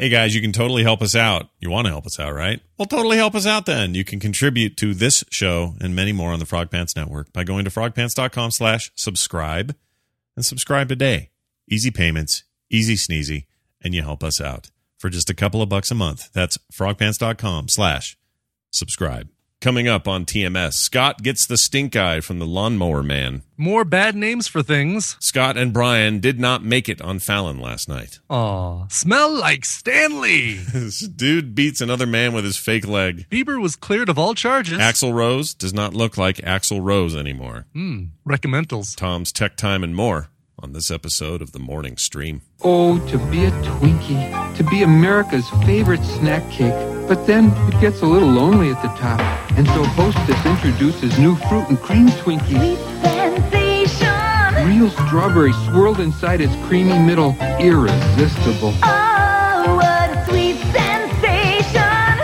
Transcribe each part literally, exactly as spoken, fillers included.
Hey guys, you can totally help us out. You want to help us out, right? Well, totally help us out then. You can contribute to this show and many more on the Frog Pants Network by going to frogpants.com slash subscribe and subscribe today. Easy payments, easy sneezy, and you help us out for just a couple of bucks a month. That's frogpants.com slash subscribe. Coming up on T M S, Scott gets the stink eye from the lawnmower man. More bad names for things. Scott and Brian did not make it on Fallon last night. Aw, smell like Stanley. This dude beats another man with his fake leg. Bieber was cleared of all charges. Axl Rose does not look like Axl Rose anymore. Hmm, recommendals. Tom's Tech Time and more on this episode of The Morning Stream. Oh, to be a Twinkie, to be America's favorite snack cake. But then it gets a little lonely at the top. And so Hostess introduces new fruit and cream Twinkies. Sweet sensation. Real strawberry swirled inside its creamy middle. Irresistible. Oh, what a sweet sensation.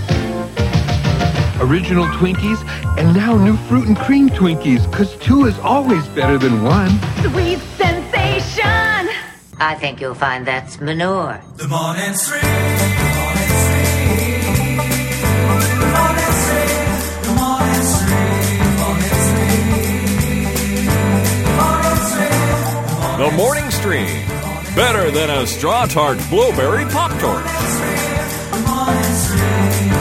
Original Twinkies, and now new fruit and cream Twinkies, because two is always better than one. Sweet sensation. I think you'll find that's manure. The Morning Stream. The Morning Stream. The Morning Stream. The Morning Stream. Morning Stream. The Morning Stream. Better than a straw tart blueberry pop tart. The Morning Stream.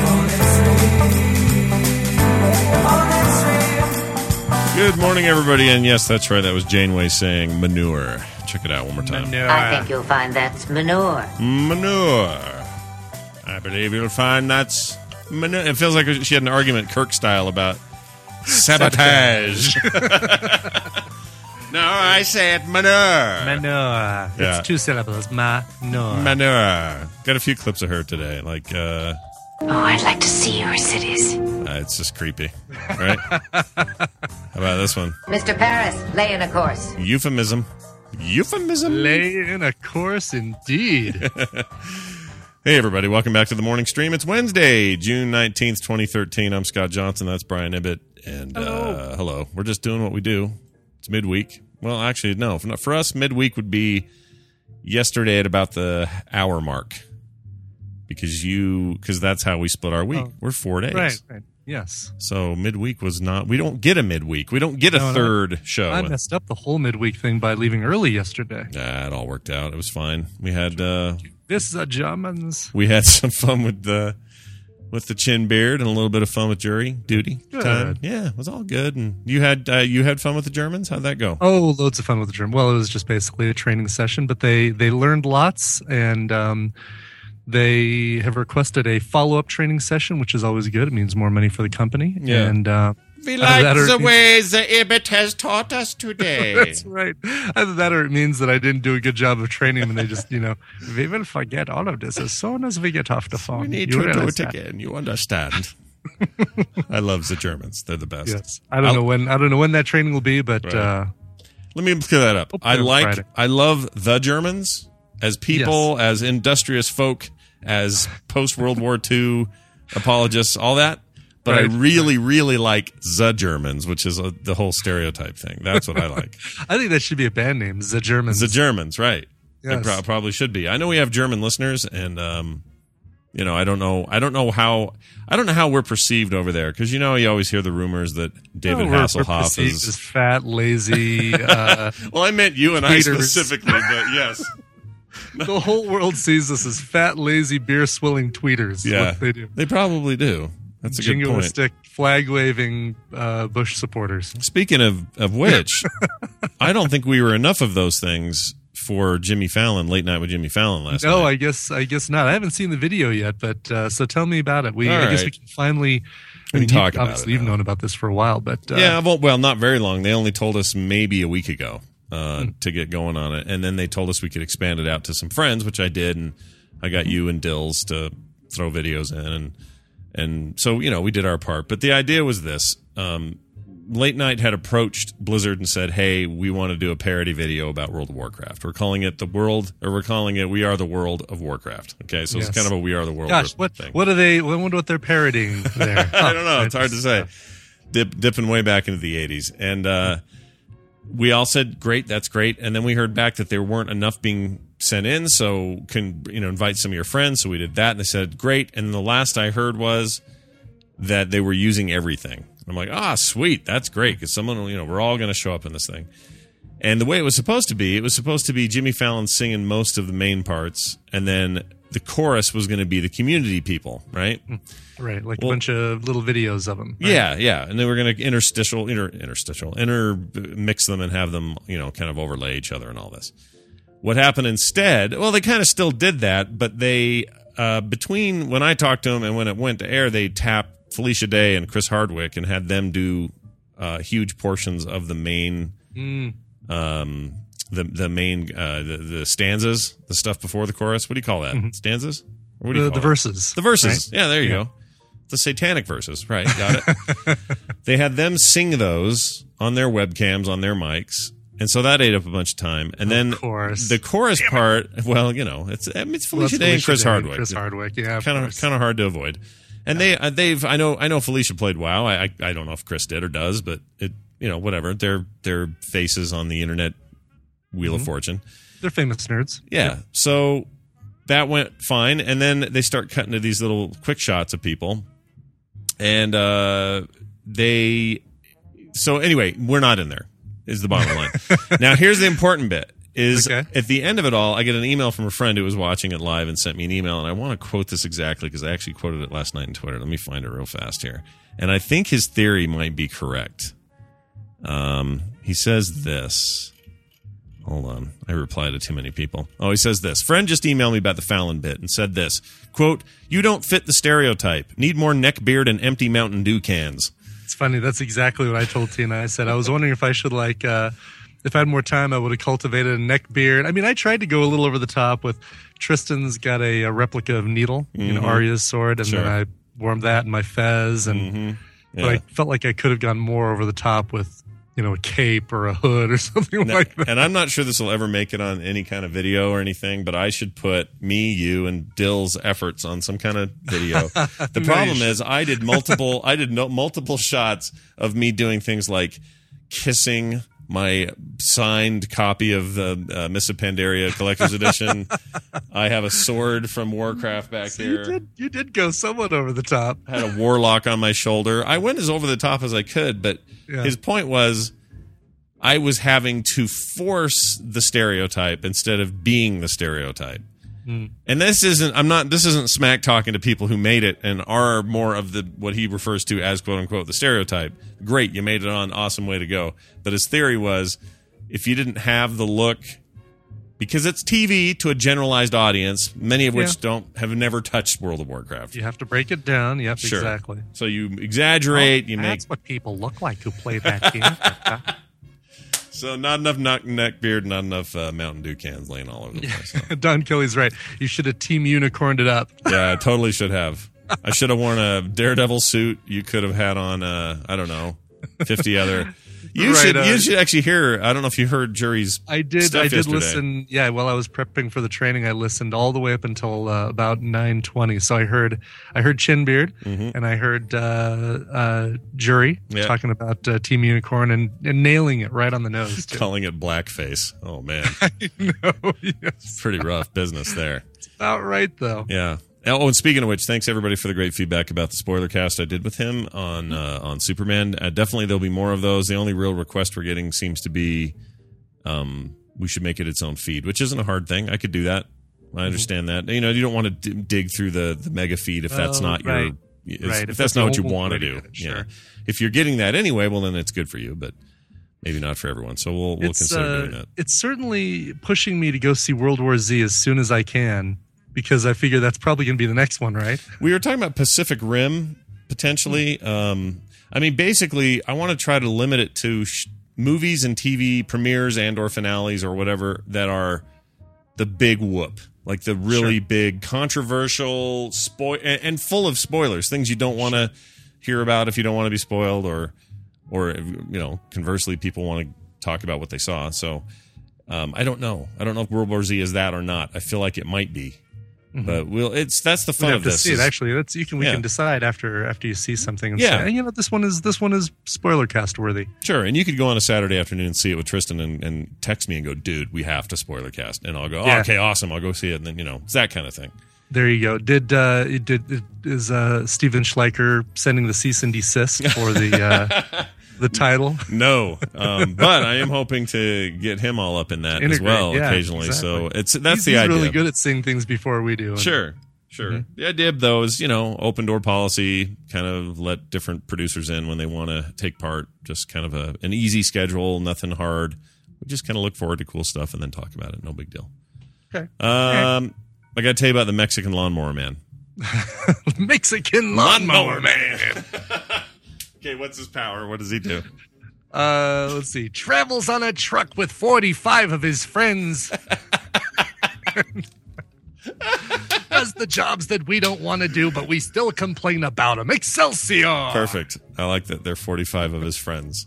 Morning Stream. Good morning, everybody. And yes, that's right. That was Janeway saying manure. Check it out one more time. Manure. I think you'll find that's manure. Manure. I believe you'll find that's manure. It feels like she had an argument, Kirk style, about sabotage. No, I said manure. Manure. Yeah. It's two syllables. Manure. Manure. Got a few clips of her today. Like, uh, Oh, I'd like to see your cities. uh, it's just creepy. Right? How about this one? Mister Paris, lay in a course. Euphemism. Euphemism. Lay in a course indeed. Hey, everybody. Welcome back to the morning stream. It's Wednesday, June nineteenth, twenty thirteen. I'm Scott Johnson. That's Brian Ibbett. And Hello. Uh, hello. We're just doing what we do. It's midweek. Well, actually, no. For, for us, midweek would be yesterday at about the hour mark. Because you, because that's how we split our week. Oh. We're four days. Right, right. Yes. So midweek was not, we don't get a midweek. We don't get a No, no. third show. I messed up the whole midweek thing by leaving early yesterday. Nah, it all worked out. It was fine. We had, uh, This is a Germans. we had some fun with the, with the chin beard and a little bit of fun with jury duty Good. time. Yeah, it was all good. And you had, uh, you had fun with the Germans? How'd that go? Oh, loads of fun with the German. Well, it was just basically a training session, but they, they learned lots, and um, they have requested a follow-up training session, which is always good. It means more money for the company. Yeah. And uh, We like that or- the way the Ibbett has taught us today. that's right. Either that or it means that I didn't do a good job of training them, and they just, you know, we will forget all of this as soon as we get off the phone. We need You to do realize it that? again. You understand. I love the Germans. They're the best. Yes. I don't I'll- know when. I don't know when that training will be, but Right. uh, Let me clear that up. Hopefully I on like, Friday. I love the Germans as people, as industrious folk, as post World War Two apologists, all that. But Right. I really, really like the Germans, which is a, the whole stereotype thing. That's what I like. I think that should be a band name. The Germans. The Germans, right? It Yes. pro- probably should be. I know we have German listeners, and um, you know, I don't know, I don't know how, I don't know how we're perceived over there, because you know, you always hear the rumors that David Oh, we're- we're Hasselhoff perceived is. as fat, lazy. Uh, Well, I meant you and I Haters. specifically, but yes. the whole world sees us as fat, lazy, beer swilling tweeters. is Yeah, what they do. They probably do. That's a good point. Jingoistic, flag waving uh, Bush supporters. Speaking of, of which, I don't think we were enough of those things for Jimmy Fallon, Late Night with Jimmy Fallon last No, night. I guess I guess not. I haven't seen the video yet, but uh, so tell me about it. We All I guess right. we can finally. We I can mean, talk you, about obviously it you've now. known about this for a while, but uh, yeah, well, well, not very long. They only told us maybe a week ago uh, Hmm. to get going on it, and then they told us we could expand it out to some friends, which I did, and I got you and Dills to throw videos in, and and so you know we did our part. But the idea was this: um, Late Night had approached Blizzard and said, "Hey, we want to do a parody video about World of Warcraft. We're calling it the World, or we're calling it We Are the World of Warcraft." Okay, so Yes. it's kind of a We Are the World Gosh, what thing. what are they? I wonder what they're parodying there. I don't know. It's hard to say. Yeah. Dip, dipping way back into the eighties. And uh, we all said, great, that's great. And then we heard back that there weren't enough being sent in, so can, you know, invite some of your friends. So we did that, and they said, great. And the last I heard was that they were using everything. I'm like, ah, sweet, that's great, because someone, you know, we're all going to show up in this thing. And the way it was supposed to be, it was supposed to be Jimmy Fallon singing most of the main parts, and then the chorus was going to be the community people, right? Right, like Well- a bunch of little videos of them. Right? Yeah, yeah, and they were going to interstitial, inter, interstitial, intermix them and have them, you know, kind of overlay each other and all this. What happened instead? Well, they kind of still did that, but they uh, between when I talked to them and when it went to air, they tapped Felicia Day and Chris Hardwick and had them do uh, huge portions of the main, Mm. um, the the main uh, the, the stanzas, the stuff before the chorus. What do you call that? Stanzas? Or what do you The, call the it? verses. The verses. right? Yeah, there you Yeah. go. The satanic verses. Right, got it. They had them sing those on their webcams, on their mics. And so that ate up a bunch of time. And then course. the chorus part, well, you know, it's I mean, it's Well, Felicia that's Day and Felicia Chris Day and Hardwick. Chris Hardwick, yeah. of Kind of course. kind of hard to avoid. And they uh, they've I know I know Felicia played WoW. I, I I don't know if Chris did or does, but it you know whatever. They're they're faces on the internet Wheel Mm-hmm. of Fortune. They're famous nerds. Yeah. So that went fine. And then they start cutting to these little quick shots of people. And uh, they. So anyway, we're not in there, is the bottom line. Now, here's the important bit. Is Okay. at the end of it all, I get an email from a friend who was watching it live and sent me an email. And I want to quote this exactly because I actually quoted it last night on Twitter. Let me find it real fast here. And I think his theory might be correct. Um, he says this. Hold on. I replied to too many people. Oh, he says this. Friend just emailed me about the Fallon bit and said this. Quote, you don't fit the stereotype. Need more neck beard and empty Mountain Dew cans. It's funny. That's exactly what I told Tina. I said, I was wondering if I should, like, uh, if I had more time, I would have cultivated a neck beard. I mean, I tried to go a little over the top with Tristan's got a, a replica of Needle, you know, Arya's sword, and Sure. then I wore that in my fez. And Mm-hmm. But Yeah. I felt like I could have gone more over the top with, you know, a cape or a hood or something Now- like that. and I'm not sure this will ever make it on any kind of video or anything, but I should put me, you, and Dill's efforts on some kind of video. The No, you problem should. is, I did multiple, I did no, multiple shots of me doing things like kissing my signed copy of the uh, Mists of Pandaria Collector's Edition. I have a sword from Warcraft back So here. you did, you did go somewhat over the top. I had a warlock on my shoulder. I went as over the top as I could, but Yeah. his point was I was having to force the stereotype instead of being the stereotype. And this isn't I'm not this isn't smack talking to people who made it and are more of the what he refers to as quote unquote the stereotype. Great, you made it on, awesome, way to go. But his theory was if you didn't have the look, because it's T V to a generalized audience, many of which Yeah. don't have never touched World of Warcraft. You have to break it down. Yep, Sure. exactly. So you exaggerate, you make That's what people look like who play that game. so not enough neck, neck beard, not enough uh, Mountain Dew cans laying all over the place. So, Don Kelly's right. You should have Team Unicorned it up. yeah, I totally should have. I should have worn a Daredevil suit. You could have had on, uh, I don't know, fifty other. You Right should. on. You should actually hear. I don't know if you heard Jury's. I did. stuff I did yesterday. listen. Yeah, while I was prepping for the training, I listened all the way up until uh, about nine twenty. So I heard, I heard Chinbeard, and I heard uh, uh, Jury Mm-hmm. Yeah. talking about uh, Team Unicorn and, and nailing it right on the nose. Too. Calling it blackface. Oh man, no, yes. pretty rough business there. About right though. Yeah. Oh, and speaking of which, thanks everybody for the great feedback about the spoiler cast I did with him on uh, on Superman. Uh, definitely, there'll be more of those. The only real request we're getting seems to be, um, we should make it its own feed, which isn't a hard thing. I could do that. I understand that. You know, you don't want to d- dig through the, the mega feed if that's Oh, not right. your, if, Right. if If that's that's not the what you only want to way to do. get it, Yeah. sure. If you're getting that anyway, well then it's good for you, but maybe not for everyone. So we'll we'll It's consider uh, doing that. it's certainly pushing me to go see World War Z as soon as I can because I figure that's probably going to be the next one, right? We were talking about Pacific Rim potentially. Um, I mean, basically, I want to try to limit it to sh- movies and T V premieres and or finales or whatever that are the big whoop, like the really Sure. big controversial spoil and, and full of spoilers, things you don't want to hear about if you don't want to be spoiled, or or you know, conversely, people want to talk about what they saw. So um, I don't know. I don't know if World War Z is that or not. I feel like it might be. But we'll it's that's the We fun have of to this. see it. is- Actually, that's you can we Yeah. can decide after after you see something. And Yeah. say, hey, you know, this one is this one is spoiler cast worthy. Sure, and you could go on a Saturday afternoon and see it with Tristan and, and text me and go, dude, we have to spoiler cast. And I'll go, oh, Yeah. okay, awesome. I'll go see it. And then, you know, it's that kind of thing. There you go. Did uh, it did is uh, Steven Schleicher sending the cease and desist for the uh, the title? No, um, but I am hoping to get him all up in that as Integrate, well yeah, occasionally. So exactly. it's that's he's, the he's idea. really good at seeing things before we do. And- Sure, sure. The idea, though, is, you know, open door policy, kind of let different producers in when they want to take part. Just kind of a an easy schedule, nothing hard. We just kind of look forward to cool stuff and then talk about it. No big deal. Okay. Um, I got to tell you about the Mexican lawnmower man. Mexican lawnmower man. Okay, what's his power? What does he do? Uh, let's see. Travels on a truck with forty-five of his friends. Does the jobs that we don't want to do, but we still complain about them. Excelsior! Perfect. I like that they're forty-five of his friends.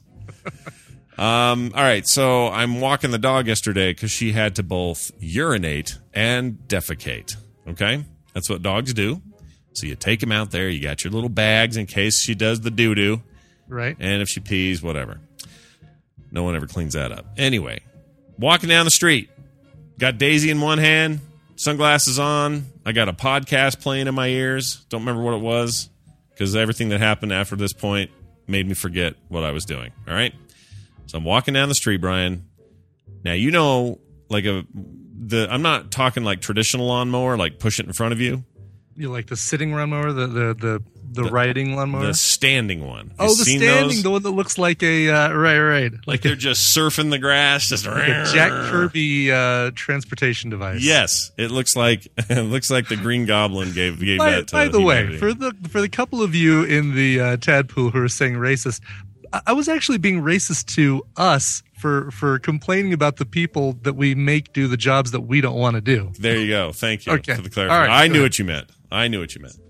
Um, all right, so I'm walking the dog yesterday because she had to both urinate and defecate. Okay? That's what dogs do. So you take them out there, you got your little bags in case she does the doo-doo, Right? and if she pees, whatever. No one ever cleans that up. Anyway, walking down the street, got Daisy in one hand, sunglasses on. I got a podcast playing in my ears. Don't remember what it was because everything that happened after this point made me forget what I was doing. All right? So I'm walking down the street, Brian. Now, you know, like a the I'm not talking like traditional lawnmower, like push it in front of you. You like the sitting lawnmower, the the the, the, riding lawnmower? The standing one. oh, You the seen standing, those? the one that looks like a uh, right, right, Like they're just surfing the grass, just like a Jack Kirby uh, transportation device. Yes, it looks like it looks like the Green Goblin gave gave By, that. To by the way, humanity. for the for the couple of you in the uh, Tadpool who are saying racist, I, I was actually being racist to us for for complaining about the people that we make do the jobs that we don't want to do. there you go. Thank you Okay. for the clarification. All right, I go knew ahead. what you meant. I knew what you meant.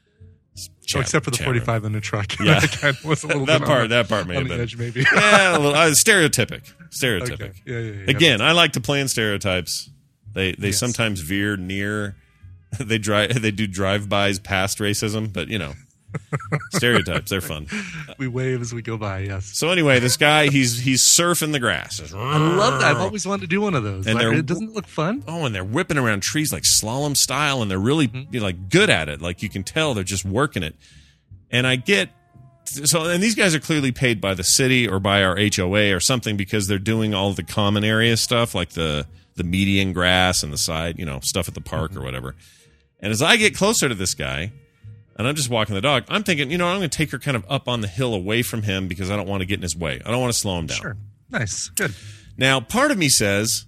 Oh, except for the Chat- forty-five in the truck. Yeah. That kind of was a little that bit part. on the, That part may on have the been. edge, maybe. Yeah, a little, uh, stereotypic. Stereotypic. Okay. Yeah, yeah, yeah. Again, I like to play in stereotypes. They they Yes. sometimes veer near. They drive. They do drive-bys past racism, but you know, stereotypes. They're fun. we wave as we go by. Yes. So anyway, this guy he's he's surfing the grass. I love that. I've always wanted to do one of those. And Like, they're- it doesn't look fun. Oh, and they're whipping around trees like slalom style, and they're really Mm-hmm. you know, like good at it. Like you can tell they're just working it. And I get so, and these guys are clearly paid by the city or by our H O A or something because they're doing all the common area stuff, like the the median grass and the side, you know, stuff at the park Mm-hmm. or whatever. And as I get closer to this guy, and I'm just walking the dog, I'm thinking, you know, I'm going to take her kind of up on the hill away from him because I don't want to get in his way. I don't want to slow him down. Sure. Nice. Good. Now, part of me says,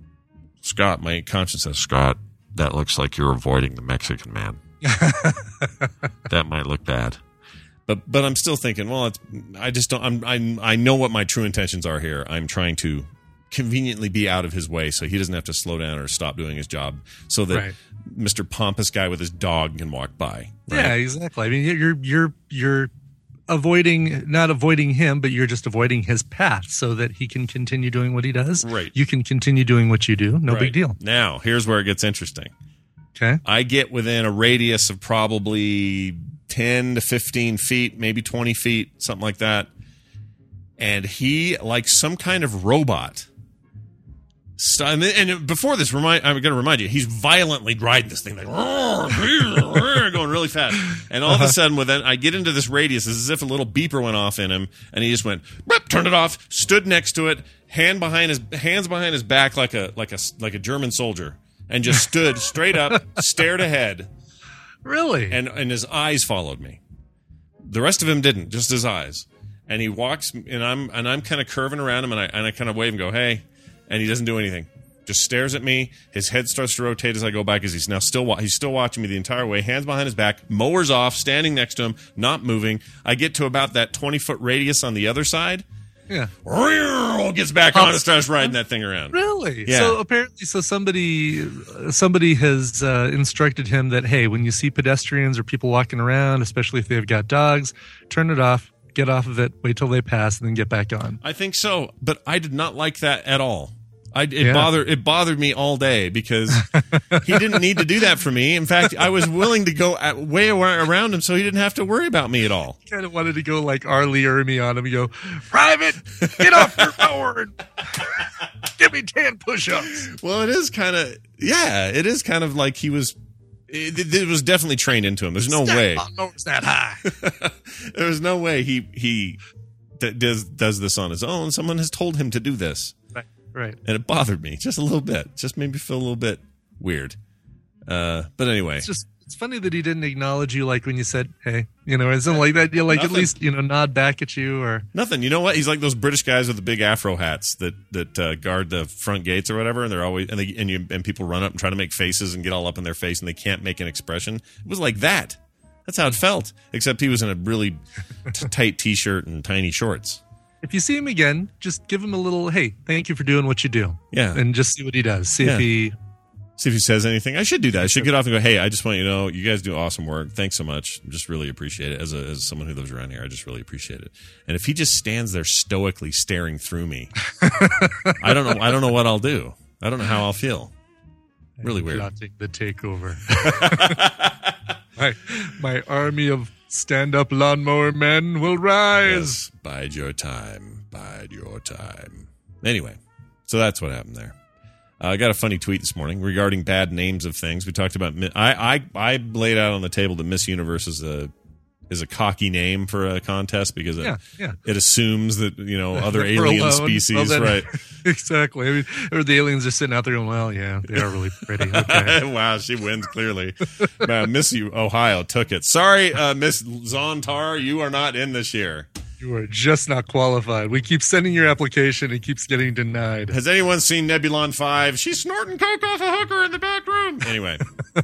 Scott, my conscience says, Scott, that looks like you're avoiding the Mexican man. That might look bad. But but I'm still thinking, well, it's, I just don't, I'm, I'm, I know what my true intentions are here. I'm trying to conveniently be out of his way so he doesn't have to slow down or stop doing his job so that Right. Mister Pompous guy with his dog can walk by. Right? Yeah, exactly. I mean, you're you're you're avoiding not avoiding him, but you're just avoiding his path so that he can continue doing what he does. Right. You can continue doing what you do. No Right. big deal. Now, here's where it gets interesting. Okay. I get within a radius of probably ten to fifteen feet, maybe twenty feet, something like that. And he, like some kind of robot. st- And before this, remind, I'm going to remind you, he's violently riding this thing, like going really fast. And all of a sudden, within, I get into this radius, it's as if a little beeper went off in him, and he just went, "Boop," turned it off, stood next to it, hand behind his hands behind his back like a like a like a German soldier. And just stood straight up, stared ahead, Really? and and his eyes followed me. The rest of him didn't, just his eyes. And he walks, and I'm and I'm kind of curving around him, and I and I kind of wave and go, "Hey," and he doesn't do anything. Just stares at me. His head starts to rotate as I go by because he's now still wa- he's still watching me the entire way. Hands behind his back, mowers off, standing next to him, not moving. I get to about that twenty foot radius on the other side. yeah. Gets back on and starts riding that thing around. Really? Yeah. So apparently, so somebody somebody has uh, instructed him that, hey, when you see pedestrians or people walking around, especially if they've got dogs, turn it off, get off of it, wait till they pass, and then get back on. I think so, but I did not like that at all. I, it Yeah. bothered it bothered me all day because he didn't need to do that for me. In fact, I was willing to go at, way around him so he didn't have to worry about me at all. Kind of wanted to go like Arlie Ermy on him and go, Private, get off your power and give me ten push-ups. Well, it is kind of yeah, it is kind of like he was. It, it was definitely trained into him. There's no way. My nose that high. There was no way he he d- does does this on his own. Someone has told him to do this. Right, right. And it bothered me just a little bit. Just made me feel a little bit weird. Uh, but anyway, It's just it's funny that he didn't acknowledge you like when you said, "Hey," you know, or something like that. You like Nothing. at least you know nod back at you or nothing. You know what? He's like those British guys with the big afro hats that that uh, guard the front gates or whatever, and they're always and they and you and people run up and try to make faces and get all up in their face, and they can't make an expression. It was like that. That's how it felt. Except he was in a really t- tight t-shirt and tiny shorts. if you see him again, just give him a little, "Hey, thank you for doing what you do." Yeah. and just see what he does. See Yeah. if he. See if he says anything. I should do that. I should get off and go, hey, I just want you to know, you guys do awesome work. Thanks so much. Just really appreciate it. As a, as someone who lives around here, I just really appreciate it. And if he just stands there stoically staring through me, I don't know. I don't know what I'll do. I don't know how I'll feel. Really weird. Plotting the takeover. my, my army of stand-up lawnmower men will rise. Yes, bide your time. Bide your time. Anyway, so that's what happened there. Uh, I got a funny tweet this morning regarding bad names of things. We talked about. Mi- I I I laid out on the table that Miss Universe is a is a cocky name for a contest because it, Yeah, yeah. it assumes that you know other We're alien alone. species, Well, then- right? Exactly. I mean, or the aliens are sitting out there going, "Well, yeah, they are really pretty." Okay. Wow, she wins clearly. Man, Miss U- Ohio took it. Sorry, uh, Miss Zontar, you are not in this year. You are just not qualified. We keep sending your application. It keeps getting denied. Has anyone seen Nebulon five? She's snorting coke off a hooker in the back room. Anyway.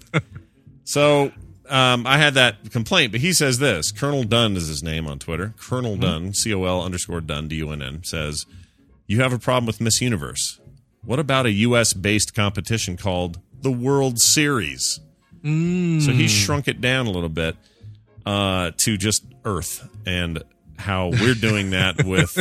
So um, I had that complaint, but he says this. Colonel Dunn is his name on Twitter. Colonel Dunn, C O L underscore Dunn, D U N N, says, you have a problem with Miss Universe. What about a U S-based competition called the World Series? Mm. So he shrunk it down a little bit uh, to just Earth and how we're doing that with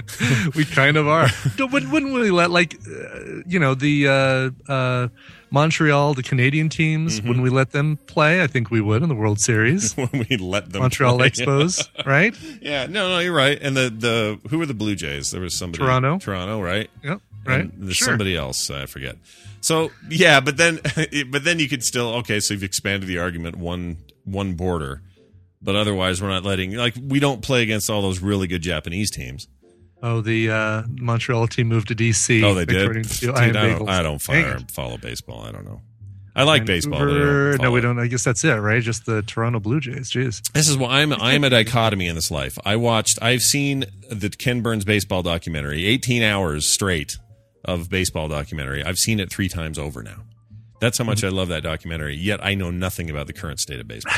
We kind of are. Don't- Wouldn't, wouldn't we let, like, uh, you know, the uh, uh, Montreal, the Canadian teams, Mm-hmm. wouldn't we let them play? I think we would in the World Series. when we let them Montreal play. Expos, right? Yeah, no, no, you're right. And the, the who were the Blue Jays? There was somebody Toronto. Toronto, right? Yep, right. And there's Sure. somebody else, I forget. So yeah, but then but then you could still okay. So you've expanded the argument one one border, but otherwise we're not letting like we don't play against all those really good Japanese teams. Oh, the uh, Montreal team moved to D C. Oh, they did. according to Dude, Iron I don't, Bagels. I don't Dang fire, it. follow baseball. I don't know. I like baseball. But I Vancouver- don't no, we follow it. don't. I guess that's it, right? Just the Toronto Blue Jays. Jeez. This is why I'm I'm a dichotomy in this life. I watched I've seen the Ken Burns baseball documentary, eighteen hours straight of baseball documentary. I've seen it three times over now. That's how much I love that documentary. Yet I know nothing about the current state of baseball.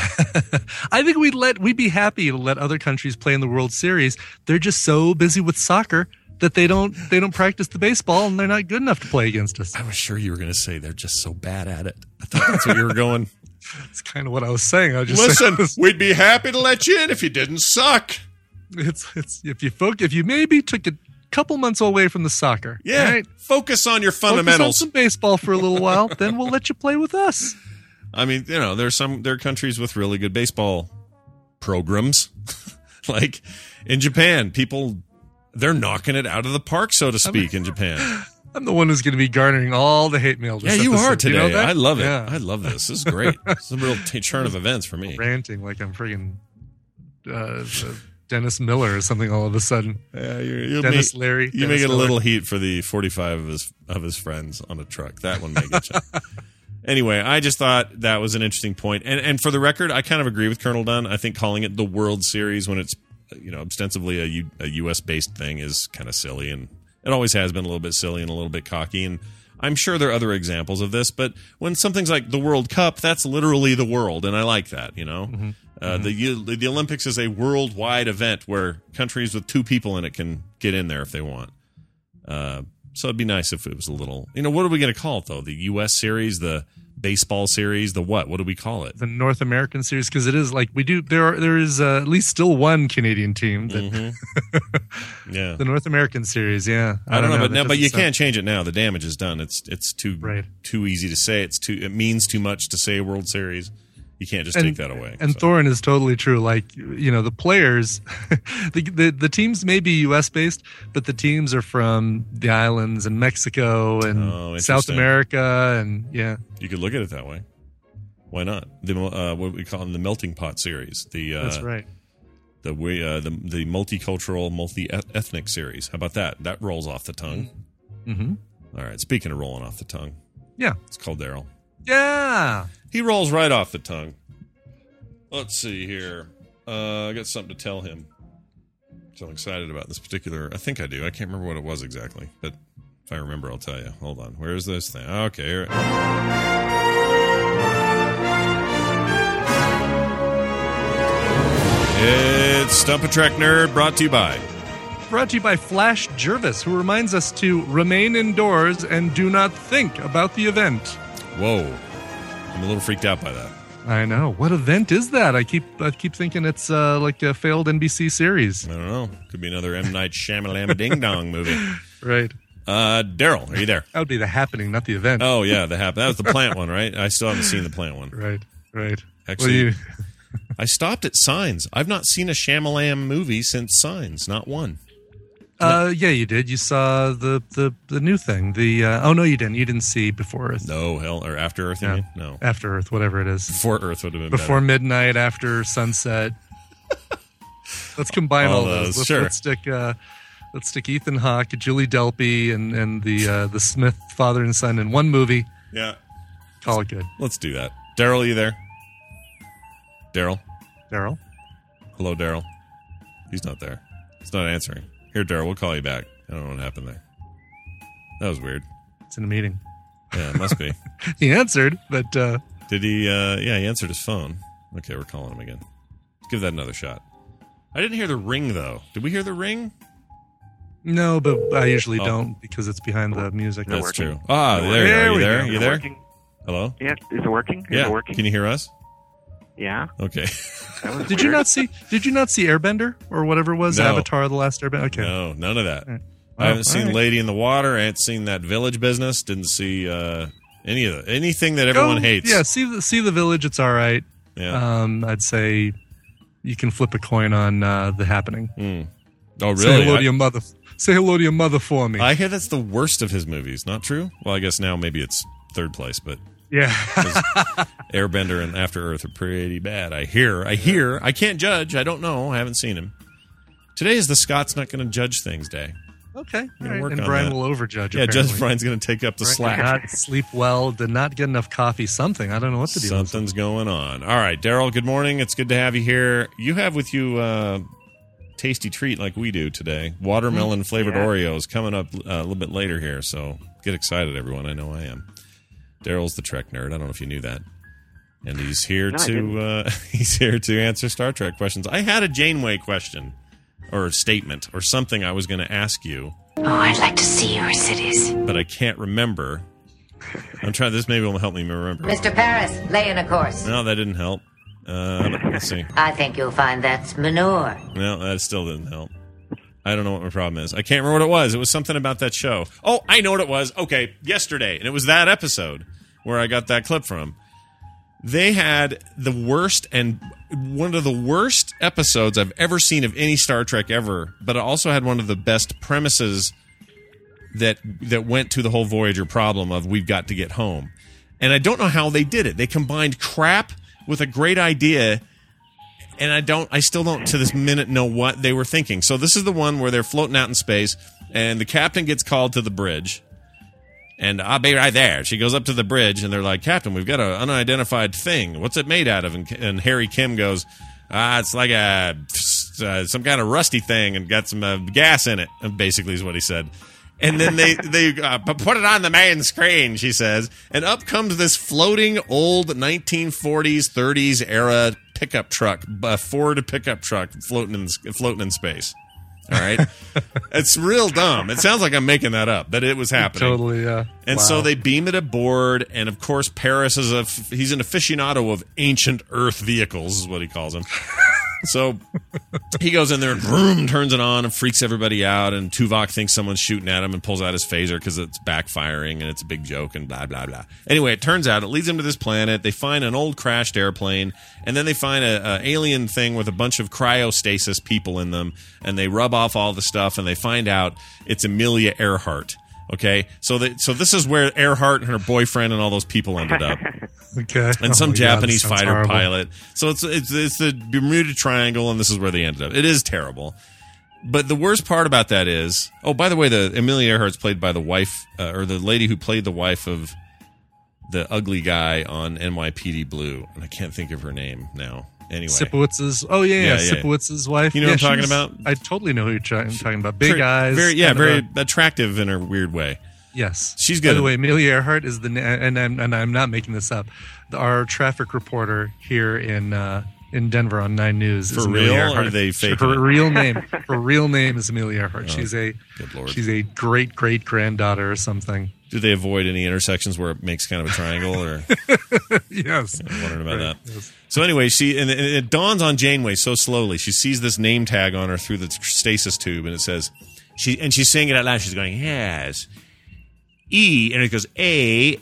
I think we'd let we'd be happy to let other countries play in the World Series. They're just so busy with soccer that they don't they don't practice the baseball and they're not good enough to play against us. I was sure you were going to say they're just so bad at it. I thought that's what you were going. That's kind of what I was saying. I was just saying, Listen, we'd be happy to let you in if you didn't suck. it's it's if you folk if you maybe took a couple months away from the soccer, Yeah, right? focus on your Focus on fundamentals. some baseball for a little while, then we'll let you play with us. I mean, you know, there's some there are countries with really good baseball programs, like in Japan. People they're knocking it out of the park, so to speak, in Japan. I'm the one who's going to be garnering all the hate mail. This Yeah, you episode. are today. know that? I love it. Yeah. I love this. This is great. This is a real t- churn of events for me. Ranting like I'm friggin' uh, uh, Dennis Miller or something all of a sudden. Yeah, you're, you'll Dennis make, Leary. You Dennis may get a Miller. little heat for the forty-five of his of his friends on a truck. That one may get you. Anyway, I just thought that was an interesting point. And and for the record, I kind of agree with Colonel Dunn. I think calling it the World Series when it's you know ostensibly a, U, a U S based thing is kind of silly, and it always has been a little bit silly and a little bit cocky. And I'm sure there are other examples of this, but when something's like the World Cup, that's literally the world, and I like that. You know, Mm-hmm. uh, the the Olympics is a worldwide event where countries with two people in it can get in there if they want. Uh, so it'd be nice if it was a little. You know, what are we going to call it though? The U S series, the baseball series, the what? What do we call it? The North American series, because it is like we do. There are there is uh, at least still one Canadian team. That Mm-hmm. Yeah, the North American series. Yeah, I, don't know, but That no, but you doesn't can't change it now. The damage is done. It's it's too Right. too easy to say. It's too. It means too much to say World Series. You can't just and, take that away. And so. Thorin is totally true. Like, you know, the players, the, the the teams may be U S based, but the teams are from the islands and Mexico and Oh, South interesting. America, and yeah, You could look at it that way. Why not? The uh, what we call them, the melting pot series. The uh, that's right. The way uh, the the multicultural, multi ethnic series. How about that? That rolls off the tongue. Mm-hmm. All right. Speaking of rolling off the tongue, Yeah, it's called Daryl. yeah. He rolls right off the tongue. Let's see here. Uh, I got something to tell him. So I'm excited about this particular. I think I do. I can't remember what it was exactly, but if I remember, I'll tell you. Hold on. Where's this thing? Okay. Here. It's Stump a Trek Nerd, brought to you by. Brought to you by Flash Jervis, who reminds us to remain indoors and do not think about the event. Whoa. I'm a little freaked out by that. I know. What event is that? I keep I keep thinking it's uh, like a failed N B C series. I don't know. Could be another M. Night Shyamalan Ding Dong movie. Right. Uh, Daryl, are you there? That would be the happening, not the event. Oh, yeah, the hap- that was the plant one, right? I still haven't seen the plant one. Right. Right. Actually, Well, you- I stopped at Signs. I've not seen a Shyamalan movie since Signs, not one. Uh, yeah, you did. You saw the the, the new thing. The uh, oh no, you didn't. You didn't see Before Earth. No, hell, or After Earth, you Yeah. mean? No. After Earth, whatever it is. Before Earth would have been Before better. midnight, after sunset. Let's combine all, All those. those, Let's, sure. let's stick. Uh, let's stick Ethan Hawke, Julie Delpy, and and the uh, the Smith father and son in one movie. Yeah, Call it good. let's do that. Daryl, you there? Daryl? Daryl. Hello, Daryl. He's not there. He's not answering. Here, Daryl, we'll call you back. I don't know what happened there. That was weird. It's in a meeting. Yeah, it must be. He answered, but uh, Did he? Uh, yeah, he answered his phone. Okay, we're calling him again. Let's give that another shot. I didn't hear the ring, though. Did we hear the ring? no. But I usually Oh. don't because it's behind the music. That's working? true. Ah, Is it there you are. working? You there? There we You Is it there? working? Hello? Yeah, is it working? Is Yeah. it working? Can you hear us? Yeah. Okay. That was Did you weird. not see? Did you not see Airbender or whatever it was? No. Avatar: The Last Airbender. Okay. No, none of that. Right. I haven't Oh, seen all right. Lady in the Water. I haven't seen that Village business. Didn't see uh, any of the, anything that everyone Go- hates. Yeah. See the see the Village. It's all right. Yeah. Um, I'd say you can flip a coin on uh, The Happening. Mm. Oh, Say really? hello I, to your mother. Say hello to your mother for me. I hear that's the worst of his movies. Not true? Well, I guess now maybe it's third place, but yeah. Airbender and After Earth are pretty bad. I hear. I hear. I can't judge. I don't know. I haven't seen him. Today is the Scott's Not Going to Judge Things Day. Okay. All gonna right. work And on Brian that. will overjudge. Yeah, apparently. Judge Brian's going to take up the Did slack. not sleep well. Did not get enough coffee. Something. I don't know what to do. Something's going on. All right, Daryl, good morning. It's good to have you here. You have with you uh tasty treat like we do today. Watermelon flavored Yeah. Oreos coming up uh, a little bit later here, so get excited, everyone. I know I am. Daryl's the Trek nerd. I don't know if you knew that. And he's here No, I to uh, he's here to answer Star Trek questions. I had a Janeway question or a statement or something I was going to ask you, Oh, I'd like to see your cities. but I can't remember. I'm trying. This maybe will help me remember. Mister Paris, lay in a course. No, that didn't help. Uh, let's see. I think you'll find that's manure. No, that still didn't help. I don't know what my problem is. I can't remember what it was. It was something about that show. Oh, I know what it was. Okay, yesterday. And it was that episode where I got that clip from. They had the worst and one of the worst episodes I've ever seen of any Star Trek ever, but it also had one of the best premises that that went to the whole Voyager problem of we've got to get home. And I don't know how they did it. They combined crap with a great idea, and I don't I still don't to this minute know what they were thinking. So this is the one where they're floating out in space and the captain gets called to the bridge. And I'll be right there. She goes up to the bridge, and they're like, Captain, we've got an unidentified thing. What's it made out of? And, and Harry Kim goes, ah, it's like a uh, some kind of rusty thing and got some uh, gas in it, basically is what he said. And then they, they uh, put it on the main screen, she says. And up comes this floating old nineteen forties, thirties era pickup truck, a Ford pickup truck floating in, floating in space. All right. It's real dumb. It sounds like I'm making that up, but it was happening. Totally, yeah. And Wow. so they beam it aboard, and of course Paris is a he's an aficionado of ancient Earth vehicles, is what he calls them. So he goes in there and vroom, turns it on and freaks everybody out, and Tuvok thinks someone's shooting at him and pulls out his phaser because it's backfiring and it's a big joke and blah, blah, blah. Anyway, it turns out it leads them to this planet. They find an old crashed airplane, and then they find a, a alien thing with a bunch of cryostasis people in them, and they rub off all the stuff, and they find out it's Amelia Earhart. Okay, so they, so this is where Earhart and her boyfriend and all those people ended up. Okay. And Oh some my God, Japanese this sounds fighter horrible. pilot. So it's it's it's the Bermuda Triangle, and this is where they ended up. It is terrible. But the worst part about that is, oh, by the way, the Amelia Earhart's played by the wife uh, or the lady who played the wife of the ugly guy on N Y P D Blue, and I can't think of her name now. Anyway, Sipowitz's. Oh yeah, yeah, Yeah, yeah. Sipowitz's wife. You know yeah, what I'm talking she's- about? I totally know who you're try- talking about. Big Very- eyes. very yeah, kind of very a- attractive in a weird way. yes, She's By good. the way, Amelia Earhart is the na- and I'm and I'm not making this up. The, our traffic reporter here in uh, in Denver on Nine News is For Amelia real, or Earhart. are they faking Her it? real name. Her real name is Amelia Earhart. she's a good Lord. she's a great great granddaughter or something. Do they avoid any intersections where it makes kind of a triangle? Or Yes. I'm wondering about Right, that. yes. So anyway, she and it, it dawns on Janeway so slowly. She sees this name tag on her through the stasis tube, and it says she and she's saying it out loud. She's going, yes, E, and it goes A,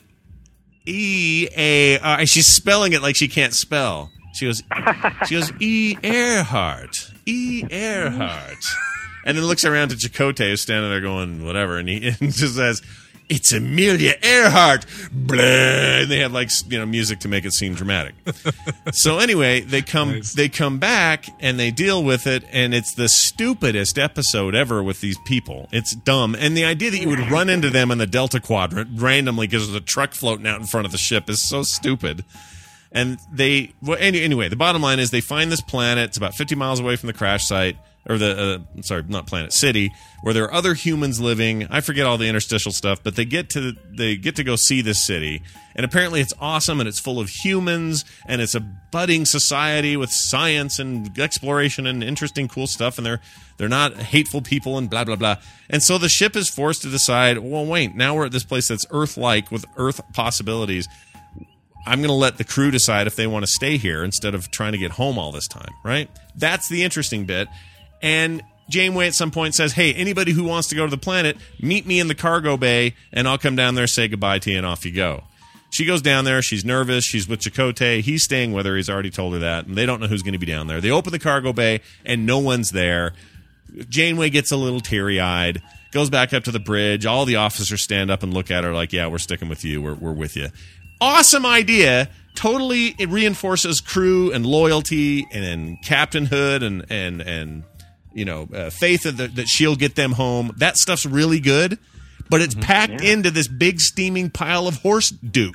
E A R, and she's spelling it like she can't spell. She goes, she goes E Earhart, E Earhart, and then looks around to Chakotay, who's standing there going whatever, and he and just says, "It's Amelia Earhart." Blah, and they have like you know music to make it seem dramatic. So anyway, they come Nice. they come back and they deal with it, and it's the stupidest episode ever with these people. It's dumb, and the idea that you would run into them in the Delta Quadrant randomly because there's a truck floating out in front of the ship is so stupid. And they, well, any, anyway, the bottom line is they find this planet. It's about fifty miles away from the crash site, or the, uh, sorry, not planet, city, where there are other humans living. I forget all the interstitial stuff, but they get to, they get to go see this city. And apparently it's awesome, and it's full of humans, and it's a budding society with science and exploration and interesting, cool stuff. And they're, they're not hateful people and blah, blah, blah. And so the ship is forced to decide, well, wait, now we're at this place that's Earth-like with Earth possibilities. I'm going to let the crew decide if they want to stay here instead of trying to get home all this time, right? That's the interesting bit. And Janeway at some point says, hey, anybody who wants to go to the planet, meet me in the cargo bay, and I'll come down there, say goodbye to you, and off you go. She goes down there. She's nervous. She's with Chakotay. He's staying with her. He's already told her that, and they don't know who's going to be down there. They open the cargo bay, and no one's there. Janeway gets a little teary-eyed, goes back up to the bridge. All the officers stand up and look at her like, yeah, we're sticking with you. We're, we're with you. Awesome idea. Totally, it reinforces crew and loyalty and captainhood and and and you know uh, faith that, that she'll get them home. That stuff's really good, but it's packed into this big steaming pile of horse duke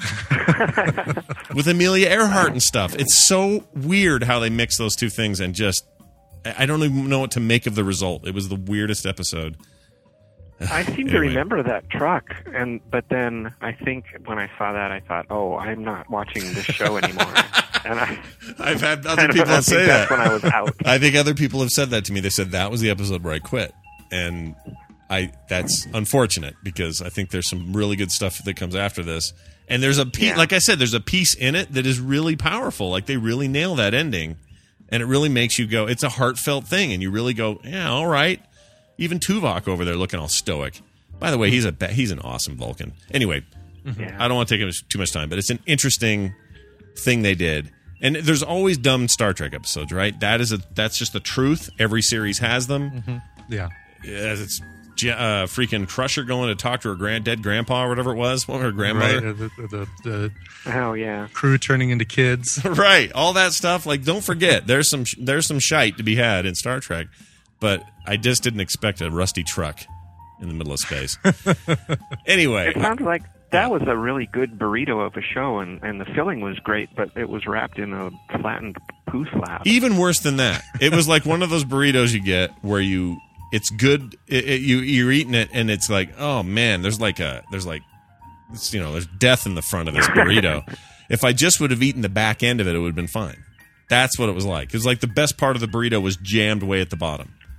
with Amelia Earhart and stuff. It's so weird how they mix those two things, and just I I don't even know what to make of the result. It was the weirdest episode. I seem to Anyway. remember that truck, and but then I think when I saw that, I thought, "Oh, I'm not watching this show anymore." and I, I've had other and people I say think that. that's when I was out. I think other people have said that to me. They said that was the episode where I quit, and I that's unfortunate because I think there's some really good stuff that comes after this. And there's a piece, Yeah. like I said, there's a piece in it that is really powerful. Like they really nail that ending, and it really makes you go. It's a heartfelt thing, and you really go, yeah, all right. Even Tuvok over there looking all stoic. By the way, he's a ba- he's an awesome Vulcan. Anyway, Yeah. I don't want to take much- too much time, but it's an interesting thing they did. And there's always dumb Star Trek episodes, right? That is a that's just the truth. Every series has them. Yeah. Yeah, it's Je- uh, freaking Crusher going to talk to her grand dead grandpa or whatever it was, what her grandmother. Right. uh, The, the, the Oh yeah. crew turning into kids. Right, all that stuff. Like, don't forget, there's some there's some shite to be had in Star Trek, but I just didn't expect a rusty truck in the middle of space. Anyway, It sounds like that was a really good burrito of a show, and, and the filling was great, but it was wrapped in a flattened poo slab. even worse than that, it was like one of those burritos you get where you it's good. It, it, you you're eating it and it's like, oh man, there's like a there's like it's, you know there's death in the front of this burrito. If I just would have eaten the back end of it, it would have been fine. That's what it was like. It was like the best part of the burrito was jammed way at the bottom.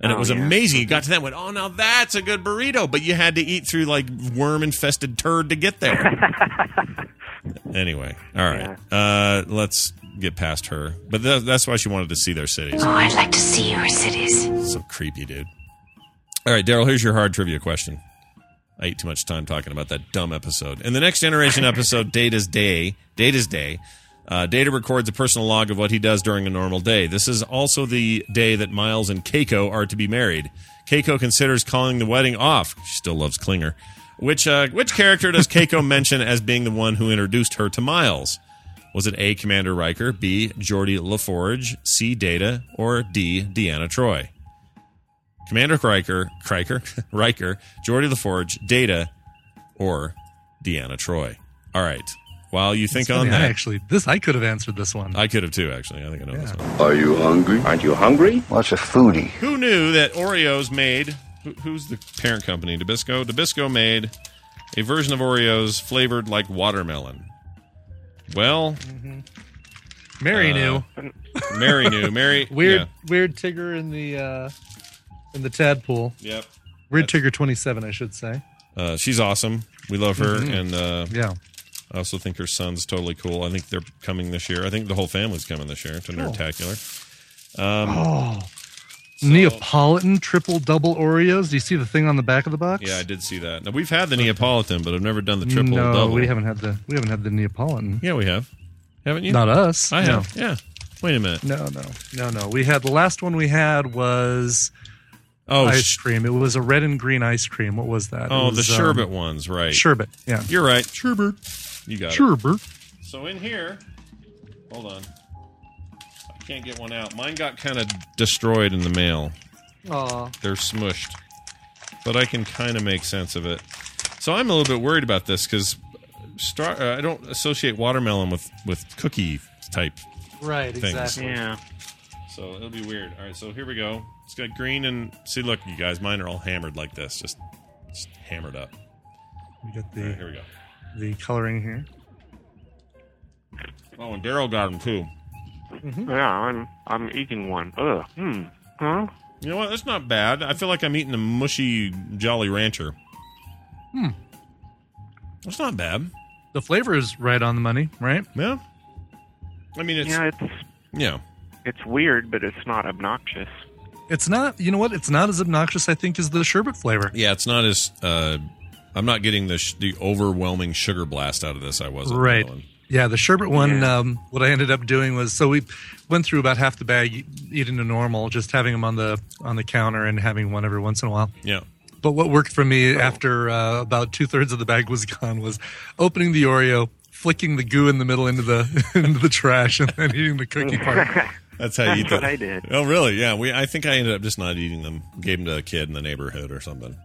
And it Oh, was yeah. amazing. You got to that and went, oh, now that's a good burrito. But you had to eat through like worm-infested turd to get there. Anyway, all right. Uh, let's get past her. But th- that's why she wanted to see their cities. Oh, I'd like to see your cities. So creepy, dude. All right, Daryl, here's your hard trivia question. I ate too much time talking about that dumb episode. In the Next Generation episode, Data's Day, Data's Day, uh, Data records a personal log of what he does during a normal day. This is also the day that Miles and Keiko are to be married. Keiko considers calling the wedding off. She still loves Klinger. Which uh, which character does Keiko mention as being the one who introduced her to Miles? Was it A, Commander Riker, B, Geordi LaForge, C, Data, or D, Deanna Troi? Commander Riker, Riker, Riker, Geordi LaForge, Data, or Deanna Troi. All right. While you think It's on funny, that, I actually, this I could have answered this one. I could have too. Actually, I think I know this one. Are you hungry? Aren't you hungry? What's a foodie? Who knew that Oreos made? Who, who's the parent company? Nabisco. Nabisco made a version of Oreos flavored like watermelon. Well, Mary uh, knew. Mary knew. Mary. Weird, Yeah. weird Tigger in the uh, in the tadpole. Yep. Weird Tigger twenty-seven, I should say. Uh, she's awesome. We love her, Mhm. and uh, Yeah. I also think her son's totally cool. I think they're coming this year. I think the whole family's coming this year to Cool. Nerdtacular. Um, Oh, Neapolitan triple double Oreos. Do you see the thing on the back of the box? Yeah, I did see that. Now we've had the Neapolitan, but I've never done the triple no, double. we haven't had the we haven't had the Neapolitan. Yeah, we have. Haven't you? Not us. I No. have. Yeah. Wait a minute. No, no, no, no. We had the last one we had was Oh, ice sh- cream. It was a red and green ice cream. What was that? It oh, the was, um, sherbet ones, right? Sherbet. Yeah. You're right. Sherbet. You got it. Sherbet. So in here, hold on. I can't get one out. Mine got kind of destroyed in the mail. Aw. They're smushed. But I can kind of make sense of it. So I'm a little bit worried about this because star- uh, I don't associate watermelon with, with cookie type Right. things. Exactly. Yeah. So it'll be weird. All right, so here we go. It's got green and... See, look, you guys, mine are all hammered like this. Just, just hammered up. We got All right, the here we go. the coloring here. Oh, and Daryl got them, too. Yeah, I'm I'm eating one. Ugh. Hmm. Huh? You know what? That's not bad. I feel like I'm eating a mushy Jolly Rancher. Hmm. That's not bad. The flavor is right on the money, right? Yeah. I mean, it's... Yeah, it's Yeah. it's weird, but it's not obnoxious. It's not. You know what? It's not as obnoxious, I think, as the sherbet flavor. Yeah, it's not as... Uh, I'm not getting the sh- the overwhelming sugar blast out of this I was on the Right. other one. Yeah, the sherbet one, Yeah. um, what I ended up doing was, so we went through about half the bag e- eating the normal, just having them on the on the counter and having one every once in a while. Yeah. But what worked for me after uh, about two thirds of the bag was gone was opening the Oreo, flicking the goo in the middle into the into the trash, and then eating the cookie part. That's how you eat That's what that. I did. Oh, really? Yeah. We. I think I ended up just not eating them. Gave them to a kid in the neighborhood or something.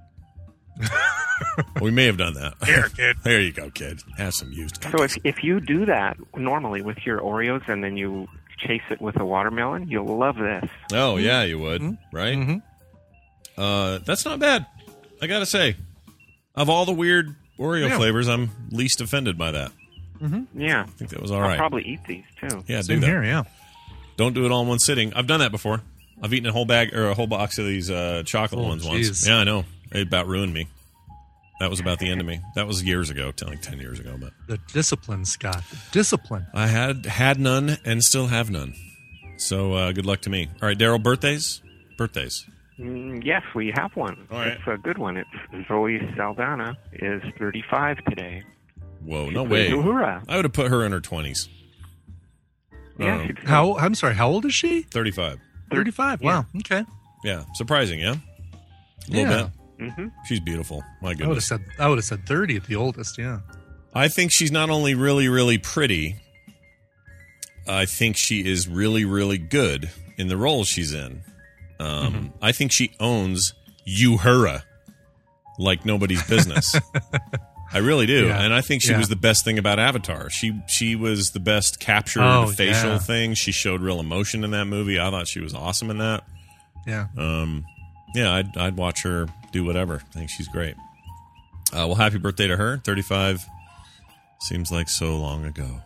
We may have done that. Here, kid. There you go, kid. Have some used So cookies. if if you do that normally with your Oreos and then you chase it with a watermelon, you'll love this. Oh, yeah, you would. Right? Mhm. Uh, that's not bad. I got to say. Of all the weird Oreo Yeah. flavors, I'm least offended by that. Yeah. I think that was all I'll right. probably eat these too. Yeah, Same do that. here, yeah. Don't do it all in one sitting. I've done that before. I've eaten a whole bag or a whole box of these uh, chocolate Oh, ones once. geez. Yeah, I know. It about ruined me. That was about the end of me. That was years ago, like ten years ago. But The discipline, Scott. The discipline. I had had none and still have none. So uh, good luck to me. All right, Daryl, birthdays? Birthdays. Mm, yes, we have one. All right. It's a good one. It's Zoe Saldana is thirty-five today. Whoa, no way. Uhura. I would have put her in her twenties. Yeah, Oh. she's How? I'm sorry. How old is she? thirty-five. Thirty-five. Wow. Okay. Yeah, surprising, yeah? A little Yeah. bit. Mm-hmm. She's beautiful. My I would have goodness. said. I would have said thirty at the oldest. Yeah. I think she's not only really, really pretty, I think she is really, really good in the role she's in. Um, Mm-hmm. I think she owns Uhura like nobody's business. I really do. Yeah. And I think she Yeah. was the best thing about Avatar. She she was the best captured Oh, facial yeah. thing. She showed real emotion in that movie. I thought she was awesome in that. Yeah. Um, yeah, I'd, I'd watch her do whatever. I think she's great. Uh, well, happy birthday to her. thirty-five seems like so long ago.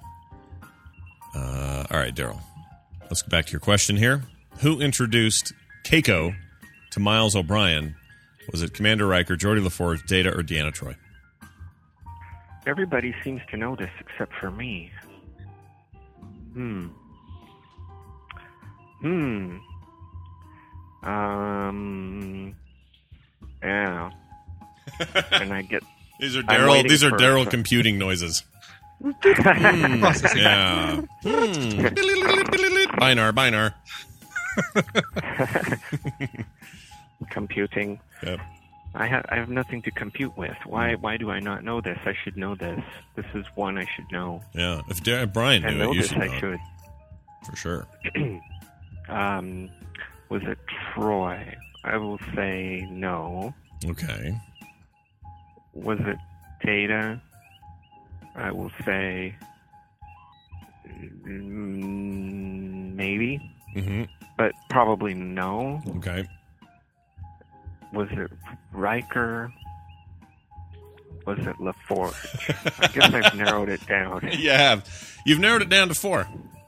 Uh, all right, Daryl. Let's go back to your question here. Who introduced Keiko to Miles O'Brien? Was it Commander Riker, Geordi LaForge, Data, or Deanna Troi? Everybody seems to know this except for me. Hmm. Hmm. Um. Yeah. And I get. These are I'm Daryl. waiting These are for- Daryl computing noises. Hmm, yeah. Hmm. Binar, binar. Computing. Yep. I have I have nothing to compute with. Why why do I not know this? I should know this. This is one I should know. Yeah. If Dar- Brian I knew know it, you this. should know I it. should. For sure. Um, was it Troy? I will say no. Okay. Was it Data? I will say mm, maybe, Mm-hmm. but probably no. Okay. Was it Riker? Was it LaForge? I guess I've narrowed it down. You have. You've narrowed it down to four.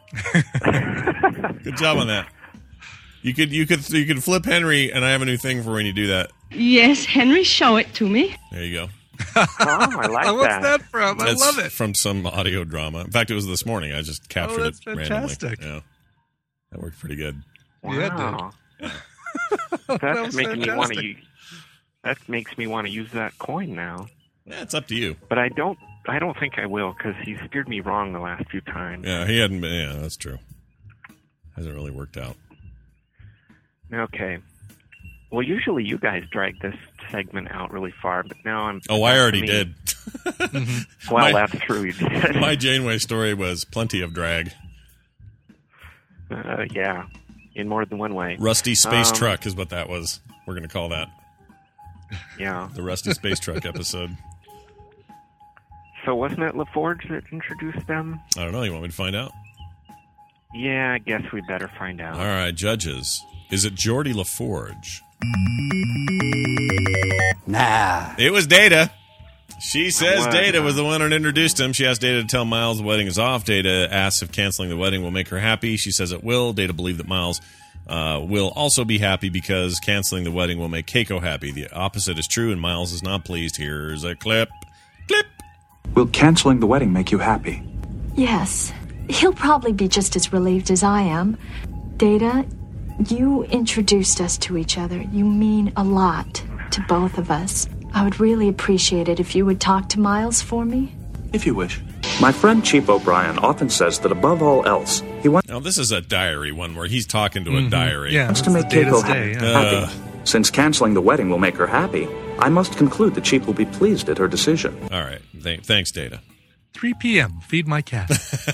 Good job on that. You could you could you could flip Henry, and I have a new thing for when you do that. Yes, Henry, show it to me. There you go. Oh, I like What's that. that from? I That's love it. from some audio drama. In fact, it was this morning. I just captured Oh, that's it fantastic. randomly. Yeah, that worked pretty good. Wow. Yeah, That's That was making me want to. fantastic. That makes me want to use that coin now. Yeah, it's up to you. But I don't. I don't think I will because he steered me wrong the last few times. Yeah, he hadn't been. Yeah, that's true. Hasn't really worked out. Okay. Well, usually you guys drag this segment out really far, but now I'm. Oh, I already me. did. Well, My- that's true. You did. My Janeway story was plenty of drag. Uh, yeah, in more than one way. Rusty Space Um, Truck is what that was. We're going to call that Yeah. the Rusty Space Truck episode. So wasn't it LaForge that introduced them? I don't know. You want me to find out? Yeah, I guess we better find out. All right, judges. Is it Geordi LaForge? Nah. It was Data. She says What? Data was the one who introduced him. She asked Data to tell Miles the wedding is off. Data asks if canceling the wedding will make her happy. She says it will. Data believed that Miles uh, will also be happy because canceling the wedding will make Keiko happy. The opposite is true, and Miles is not pleased. Here's a clip. Clip. Will canceling the wedding make you happy? Yes. He'll probably be just as relieved as I am. Data, you introduced us to each other. You mean a lot to both of us. I would really appreciate it if you would talk to Miles for me. If you wish. My friend Chief O'Brien often says that above all else, he wants Now, this is a diary one where he's talking to a diary. Yeah, to make Data's Keiko day, happy. yeah. Ugh. Since canceling the wedding will make her happy, I must conclude the Chief will be pleased at her decision. All right. Th- thanks, Data. three p.m. Feed my cat.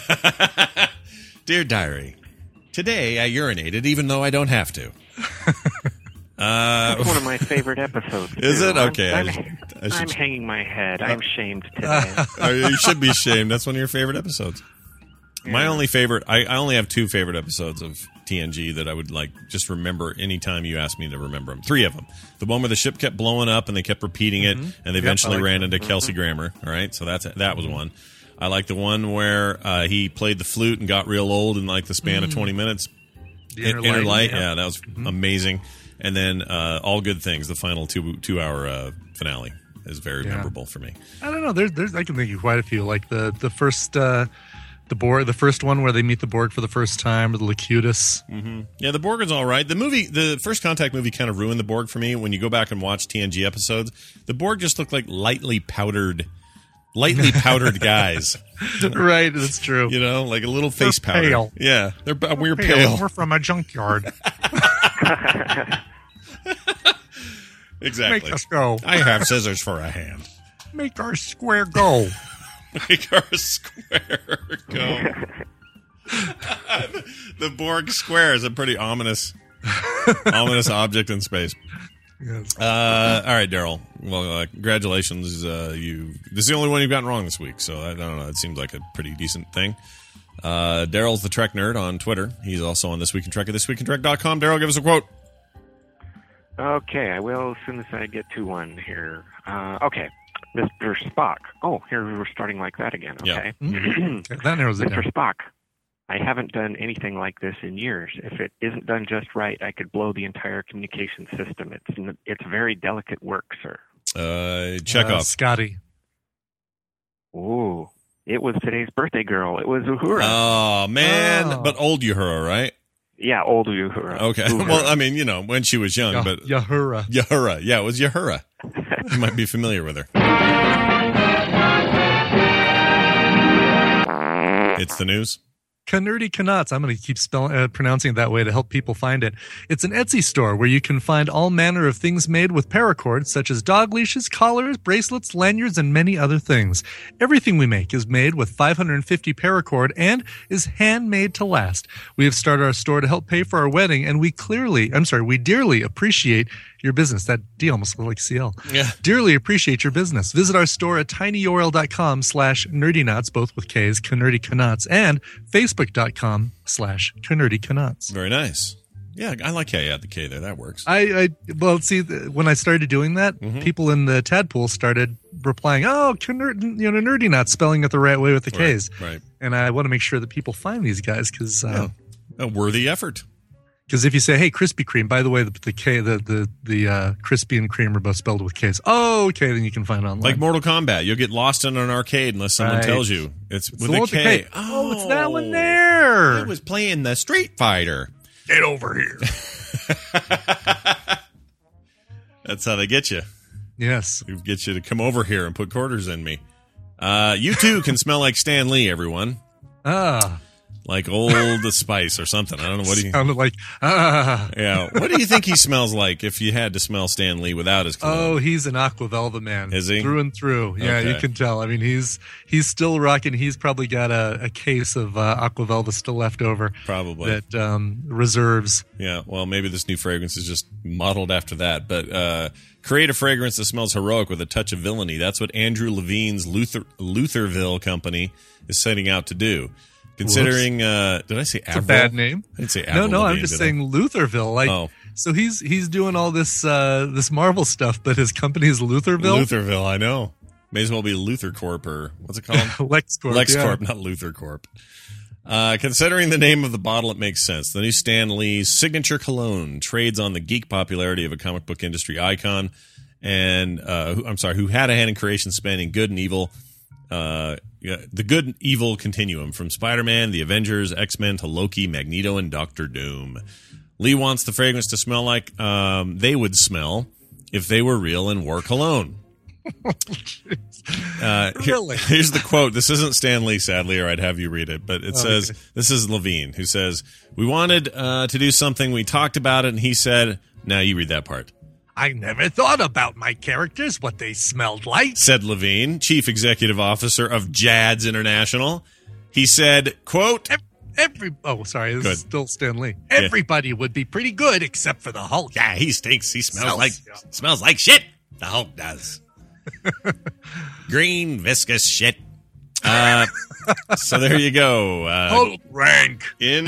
Dear Diary, today I urinated even though I don't have to. Uh, That's one of my favorite episodes. Is too. it? Okay, I I'm, just- I'm, I should- I'm hanging my head. I'm shamed today. Oh, you should be ashamed. That's one of your favorite episodes. My only favorite, I, I only have two favorite episodes of T N G that I would like just remember anytime you ask me to remember them. Three of them. The one where the ship kept blowing up and they kept repeating it, and they Yep, eventually I like ran that. into Kelsey Grammer. All right, so that's that was one. I like the one where uh, he played the flute and got real old in like the span of twenty minutes. The In- Inner Inner Light, Light, yeah. yeah, that was amazing. And then uh, All Good Things, the final two two hour uh, finale, is very Yeah. memorable for me. I don't know. There's, there's. I can think of quite a few. Like the the first, uh, the Borg, the first one where they meet the Borg for the first time, or the Locutus. Mm-hmm. Yeah, the Borg is all right. The movie, the First Contact movie, kind of ruined the Borg for me. When you go back and watch T N G episodes, the Borg just look like lightly powdered, lightly powdered guys. Right, that's true. You know, like a little face They're powder. pale. Yeah, they're uh, we're pale. We're from a junkyard. Exactly. Make us go. I have scissors for a hand. Make our square go. Make our square go. The Borg square is a pretty ominous, ominous object in space. Yes. Uh, all right, Daryl. Well, uh, congratulations. Uh, you. This is the only one you've gotten wrong this week, so I, I don't know. It seems like a pretty decent thing. Uh, Daryl's the Trek Nerd on Twitter. He's also on This Week in Trek at this week in trek dot com. Daryl, give us a quote. Okay, I will as soon as I get to one here. Uh, okay, Mister Spock. Oh, here we're starting like that again. Okay. Okay, that narrows it Mister down. Spock, I haven't done anything like this in years. If it isn't done just right, I could blow the entire communication system. It's n- it's very delicate work, sir. Uh, Chekhov. Uh, Scotty. Ooh, it was today's birthday girl. It was Uhura. Oh, man. Oh. But old Uhura, right? Yeah, old Uhura. Okay. Uhura. Well, I mean, you know, when she was young, Yah- but Yahura. Uhura. Yeah, it was Uhura. You might be familiar with her. It's the news. Cannerdy Knots. I'm going to keep spelling, uh, pronouncing it that way to help people find it. It's an Etsy store where you can find all manner of things made with paracord, such as dog leashes, collars, bracelets, lanyards, and many other things. Everything we make is made with five hundred fifty paracord and is handmade to last. We have started our store to help pay for our wedding, and we clearly, I'm sorry, we dearly appreciate your business. That D almost looked like C L. Yeah. Dearly appreciate your business. Visit our store at tinyurl.com slash nerdyknots, both with K's, Cannerdy Knots, and facebook.com slash Cannerdy Knots. Very nice. Yeah, I like how you had the K there. That works. I, I well, see, th- when I started doing that, Mm-hmm. people in the Tadpool started replying, "Oh, Canner- you know, Nerdy Knots, spelling it the right way with the K's." Right. right. And I want to make sure that people find these guys because uh, A worthy effort. Because if you say, "Hey, Krispy Kreme," by the way, the, the K, the the the uh, Krispy and Kreme are both spelled with K's. Oh, okay, then you can find it online. Like Mortal Kombat, you'll get lost in an arcade unless someone Right. tells you it's It's with the one a with the K. K. Oh, it's that one there. I was playing the Street Fighter. Get over here. That's how they get you. Yes. They get you to come over here and put quarters in me. Uh, you too can smell like Stan Lee, everyone. Ah. Like old spice or something. I don't know what do you. Sounded like ah. Yeah. What do you think he smells like if you had to smell Stan Lee without his cologne? Oh, he's an Aqua Velva man. Is he? Through and through. Yeah, Okay. you can tell. I mean, he's he's still rocking. He's probably got a, a case of uh, Aqua Velva still left over. Probably. That um, reserves. Yeah, well, maybe this new fragrance is just modeled after that. But uh, create a fragrance that smells heroic with a touch of villainy. That's what Andrew Levine's Luther Lutherville company is setting out to do. Considering, uh, did I say It's Avril? a bad name. I didn't say No, Avril no, I'm Lavigne, just did I? saying Lutherville. Like, Oh. so he's he's doing all this uh, this Marvel stuff, but his company is Lutherville. Lutherville, I know. May as well be Luther Corp or what's it called? LexCorp. LexCorp, yeah. not Luther Corp. Uh, considering the name of the bottle, it makes sense. The new Stan Lee's signature cologne trades on the geek popularity of a comic book industry icon, and uh, who, I'm sorry, who had a hand in creation spanning good and evil. Uh, yeah, the good and evil continuum from Spider-Man, the Avengers, X-Men to Loki, Magneto, and Doctor Doom. Lee wants the fragrance to smell like um, they would smell if they were real and wore cologne. Uh, here- Really? here's the quote. This isn't Stan Lee, sadly, or I'd have you read it, but it Oh, says, okay. this is Levine, who says, we wanted uh, to do something. We talked about it, and he said, now you read that part. I never thought about my characters, what they smelled like. Said Levine, chief executive officer of Jads International. He said, quote, Every oh, sorry, this Good. is still Stan Lee. Everybody would be pretty good except for the Hulk. yeah, he stinks. He smells Smells- like smells like shit. The Hulk does. Green, viscous shit. Uh, so there you go. Uh, Hulk rank. in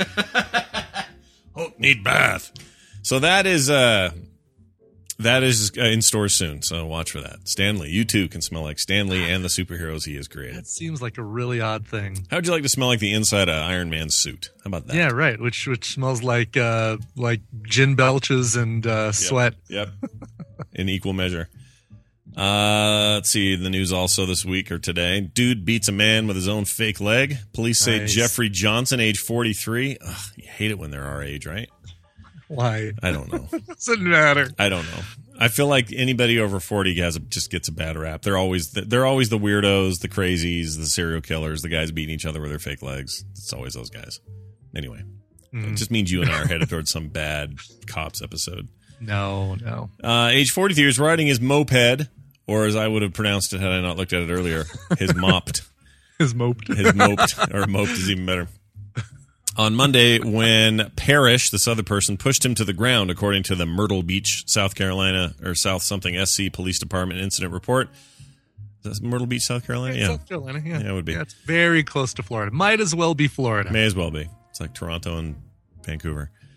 Hulk need bath. So that is uh that is uh, in stores soon. So watch for that. Stanley, you too can smell like Stanley and the superheroes he has created. That seems like a really odd thing. How would you like to smell like the inside of Iron Man's suit? How about that? Yeah, right. Which which smells like uh, like gin belches and uh, sweat. Yep. In equal measure. Uh, let's see the news also this week or today. Dude beats a man with his own fake leg. Police say Nice. Jeffrey Johnson, age forty-three. Ugh, you hate it when they're our age, right? Why? I don't know. Doesn't matter. I don't know. I feel like anybody over forty has a, just gets a bad rap. They're always the, they're always the weirdos, the crazies, the serial killers, the guys beating each other with their fake legs. It's always those guys. Anyway, it just means you and I are headed towards some bad Cops episode. No, no. Uh, age forty-three is riding his moped, or as I would have pronounced it had I not looked at it earlier, his mopped. His moped. His moped, or moped is even better. On Monday, when Parrish, this other person, pushed him to the ground, according to the Myrtle Beach, South Carolina, or South something S C Police Department incident report. Is that Myrtle Beach, South Carolina? Yeah. South Carolina, yeah. Yeah, it would be. Yeah, it's very close to Florida. Might as well be Florida. May as well be. It's like Toronto and Vancouver.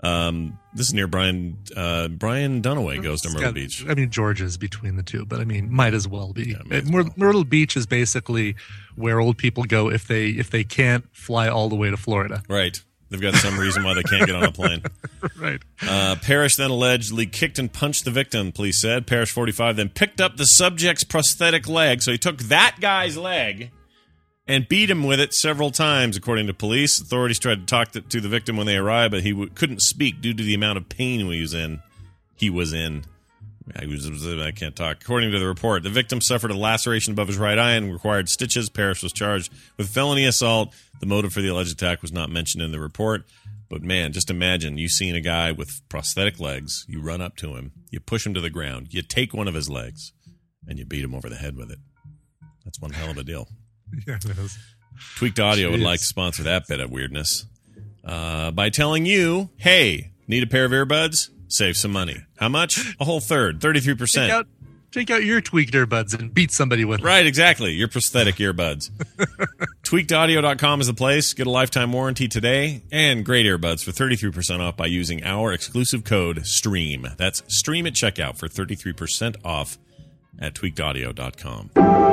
Um, this is near Brian. Uh, Brian Dunaway goes to It's Myrtle got- Beach. I mean, Georgia's between the two, but I mean, might as well be. might as Uh, Myr- Myrtle Beach is basically where old people go if they if they can't fly all the way to Florida. Right. They've got some reason why they can't get on a plane. Right. Uh, Parrish then allegedly kicked and punched the victim, police said. Parrish, forty-five, then picked up the subject's prosthetic leg. So he took that guy's leg and beat him with it several times, according to police. Authorities tried to talk to, to the victim when they arrived, but he w- couldn't speak due to the amount of pain he was in. He was in. I, was, I can't talk. According to the report, the victim suffered a laceration above his right eye and required stitches. Parrish was charged with felony assault. The motive for the alleged attack was not mentioned in the report. But man, just imagine you seeing a guy with prosthetic legs. You run up to him. You push him to the ground. You take one of his legs, and you beat him over the head with it. That's one hell of a deal. Yeah, it is. Tweaked Audio would Jeez. like to sponsor that bit of weirdness uh, by telling you, hey, need a pair of earbuds? Save some money. How much? A whole third, thirty-three percent. Take out, take out your tweaked earbuds and beat somebody with them. Right, exactly. Your prosthetic earbuds. tweaked audio dot com is the place. Get a lifetime warranty today and great earbuds for thirty-three percent off by using our exclusive code STREAM. That's STREAM at checkout for thirty-three percent off at tweaked audio dot com.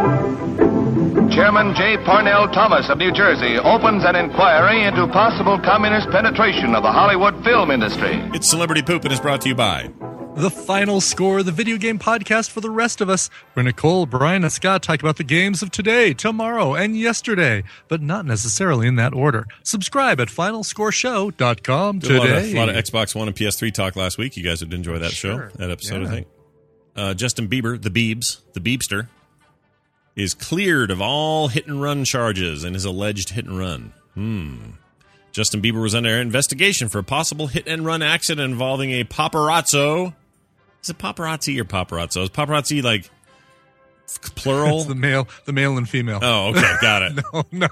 Chairman J. Parnell Thomas of New Jersey opens an inquiry into possible communist penetration of the Hollywood film industry. It's Celebrity Poop and is brought to you by The Final Score, the video game podcast for the rest of us, where Nicole, Brian, and Scott talk about the games of today, tomorrow, and yesterday, but not necessarily in that order. Subscribe at final score show dot com Did a lot, of, today. a lot of Xbox One and P S three talk last week. You guys would enjoy that Sure. show, that episode, Yeah. I think. Uh, Justin Bieber, the Biebs, the Biebster, is cleared of all hit-and-run charges in his alleged hit-and-run. Hmm. Justin Bieber was under investigation for a possible hit-and-run accident involving a paparazzo. Is it paparazzi or paparazzo? Is paparazzi, like, plural? It's the male, the male and female. Oh, okay, got it. no, no.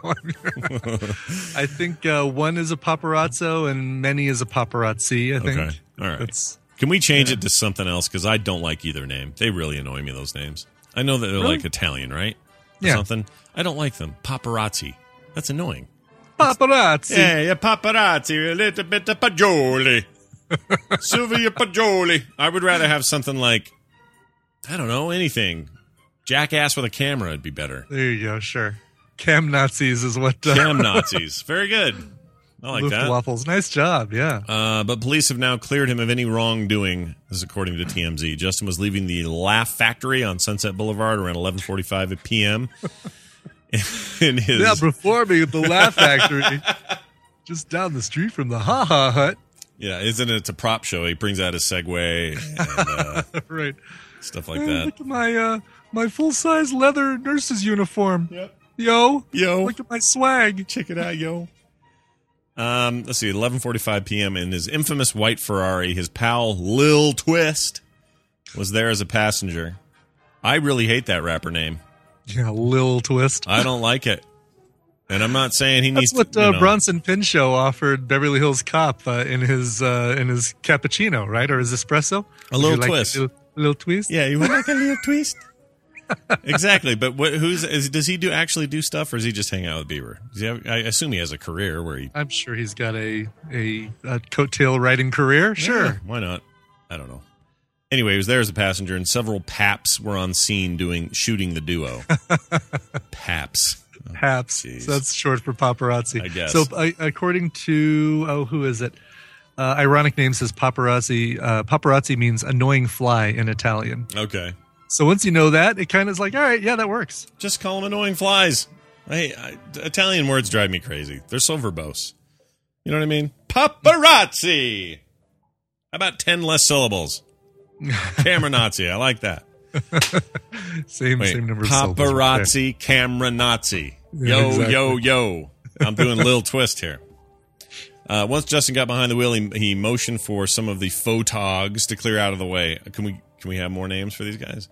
I think uh, one is a paparazzo and many is a paparazzi. I think. Okay, all right. It's, Can we change yeah. it to something else? Because I don't like either name. They really annoy me, those names. I know that they're Really? like Italian, right? Or Yeah. something. I don't like them. Paparazzi. That's annoying. paparazzi. Yeah, yeah, paparazzi. A little bit of Pajoli. Sylvia Pajoli. I would rather have something like, I don't know, anything. Jackass with a camera would be better. There you go. Sure. Cam Nazis is what. Uh, Cam Nazis. Very good. I like that. Waffles. Nice job. Yeah. Uh, but police have now cleared him of any wrongdoing, this is according to T M Z. Justin was leaving the Laugh Factory on Sunset Boulevard around eleven forty-five p.m. in his Yeah, performing at the Laugh Factory, just down the street from the Ha Ha Hut. yeah, isn't it? It's a prop show. He brings out his Segway and uh, Right. stuff like Hey, that. look at my uh, my full size leather nurse's uniform. Yep. Yo, Yo, look at my swag. check it out, yo. Um, let's see, eleven forty-five p.m. in his infamous white Ferrari, his pal Lil Twist was there as a passenger. I really hate that rapper name. Yeah, Lil Twist. I don't like it. And I'm not saying he needs That's what to, uh, you know, Bronson Pinchot offered Beverly Hills Cop uh, in his uh, in his cappuccino, right, or his espresso. A Would little you like twist. A little, little twist. Yeah, you would like a little twist. Exactly, but what, who's is, does he do actually do stuff, or is he just hang out with Bieber? Does he have, I assume he has a career where he. I'm sure he's got a a, a coattail riding career. Sure. Yeah, why not? I don't know. Anyway, he was there as a passenger, and several paps were on scene doing shooting the duo. Paps. Oh, Paps. geez. So that's short for paparazzi. I guess. So uh, according to oh, who is it? Uh, ironic name says paparazzi. Uh, paparazzi means annoying fly in Italian. Okay. So once you know that, it kind of is like, all right, yeah, that works. Just call them annoying flies. I, I, Italian words drive me crazy. They're so verbose. You know what I mean? Paparazzi. How about ten less syllables? Camera Nazi. I like that. Same Wait, same number of syllables right paparazzi, camera Nazi. Yeah, Yo, exactly. yo, yo. I'm doing a little twist here. Uh, once Justin got behind the wheel, he, he motioned for some of the photogs to clear out of the way. Can we can we have more names for these guys?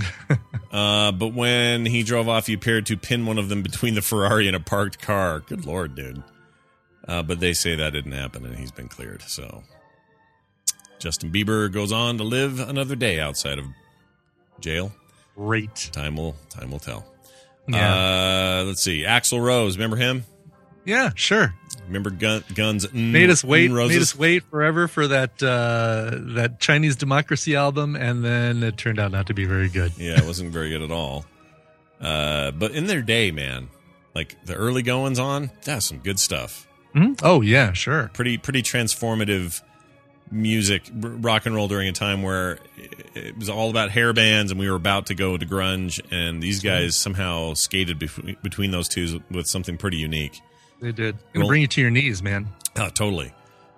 uh, but when he drove off, he appeared to pin one of them between the Ferrari and a parked car. Good Lord, dude. Uh, but they say that didn't happen, and he's been cleared. So Justin Bieber goes on to live another day outside of jail. Great. Time will time will tell. Yeah. Uh, let's see. Axl Rose, remember him? Yeah, sure. Remember gun, Guns N' Made us wait. N' Roses? Made us wait forever for that uh, that Chinese Democracy album, and then it turned out not to be very good. Yeah, it wasn't very good at all. Uh, but in their day, man, like the early goings on, that's some good stuff. Mm-hmm. Oh yeah, sure. Pretty pretty transformative music, rock and roll during a time where it was all about hair bands, and we were about to go to grunge, and these guys somehow skated bef- between those two with something pretty unique. They did. Gonna Roll- bring you to your knees, man. Oh, totally.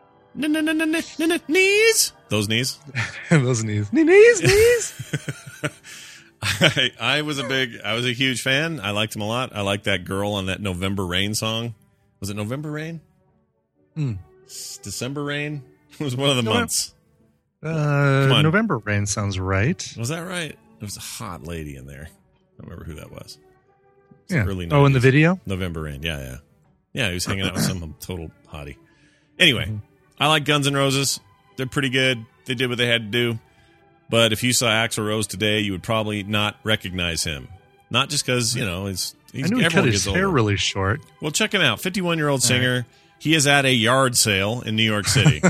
Knees. Those knees. Those knees. Knees. Knees. I, I was a big, I was a huge fan. I liked him a lot. I liked that girl on that November Rain song. Was it November Rain? Hmm. December Rain? It was one of the November- months. Uh, on. November Rain sounds right. Was that right? There was a hot lady in there. I don't remember who that was. It's Yeah. Early Oh, in the nineties. video? November Rain. Yeah, yeah. Yeah, he was hanging out with some total hottie. Anyway, I like Guns N' Roses. They're pretty good. They did what they had to do. But if you saw Axl Rose today, you would probably not recognize him. Not just because, you know, he's, he's I knew he everyone cut his gets hair older. really short. Well, check him out. fifty-one-year-old singer. He is at a yard sale in New York City.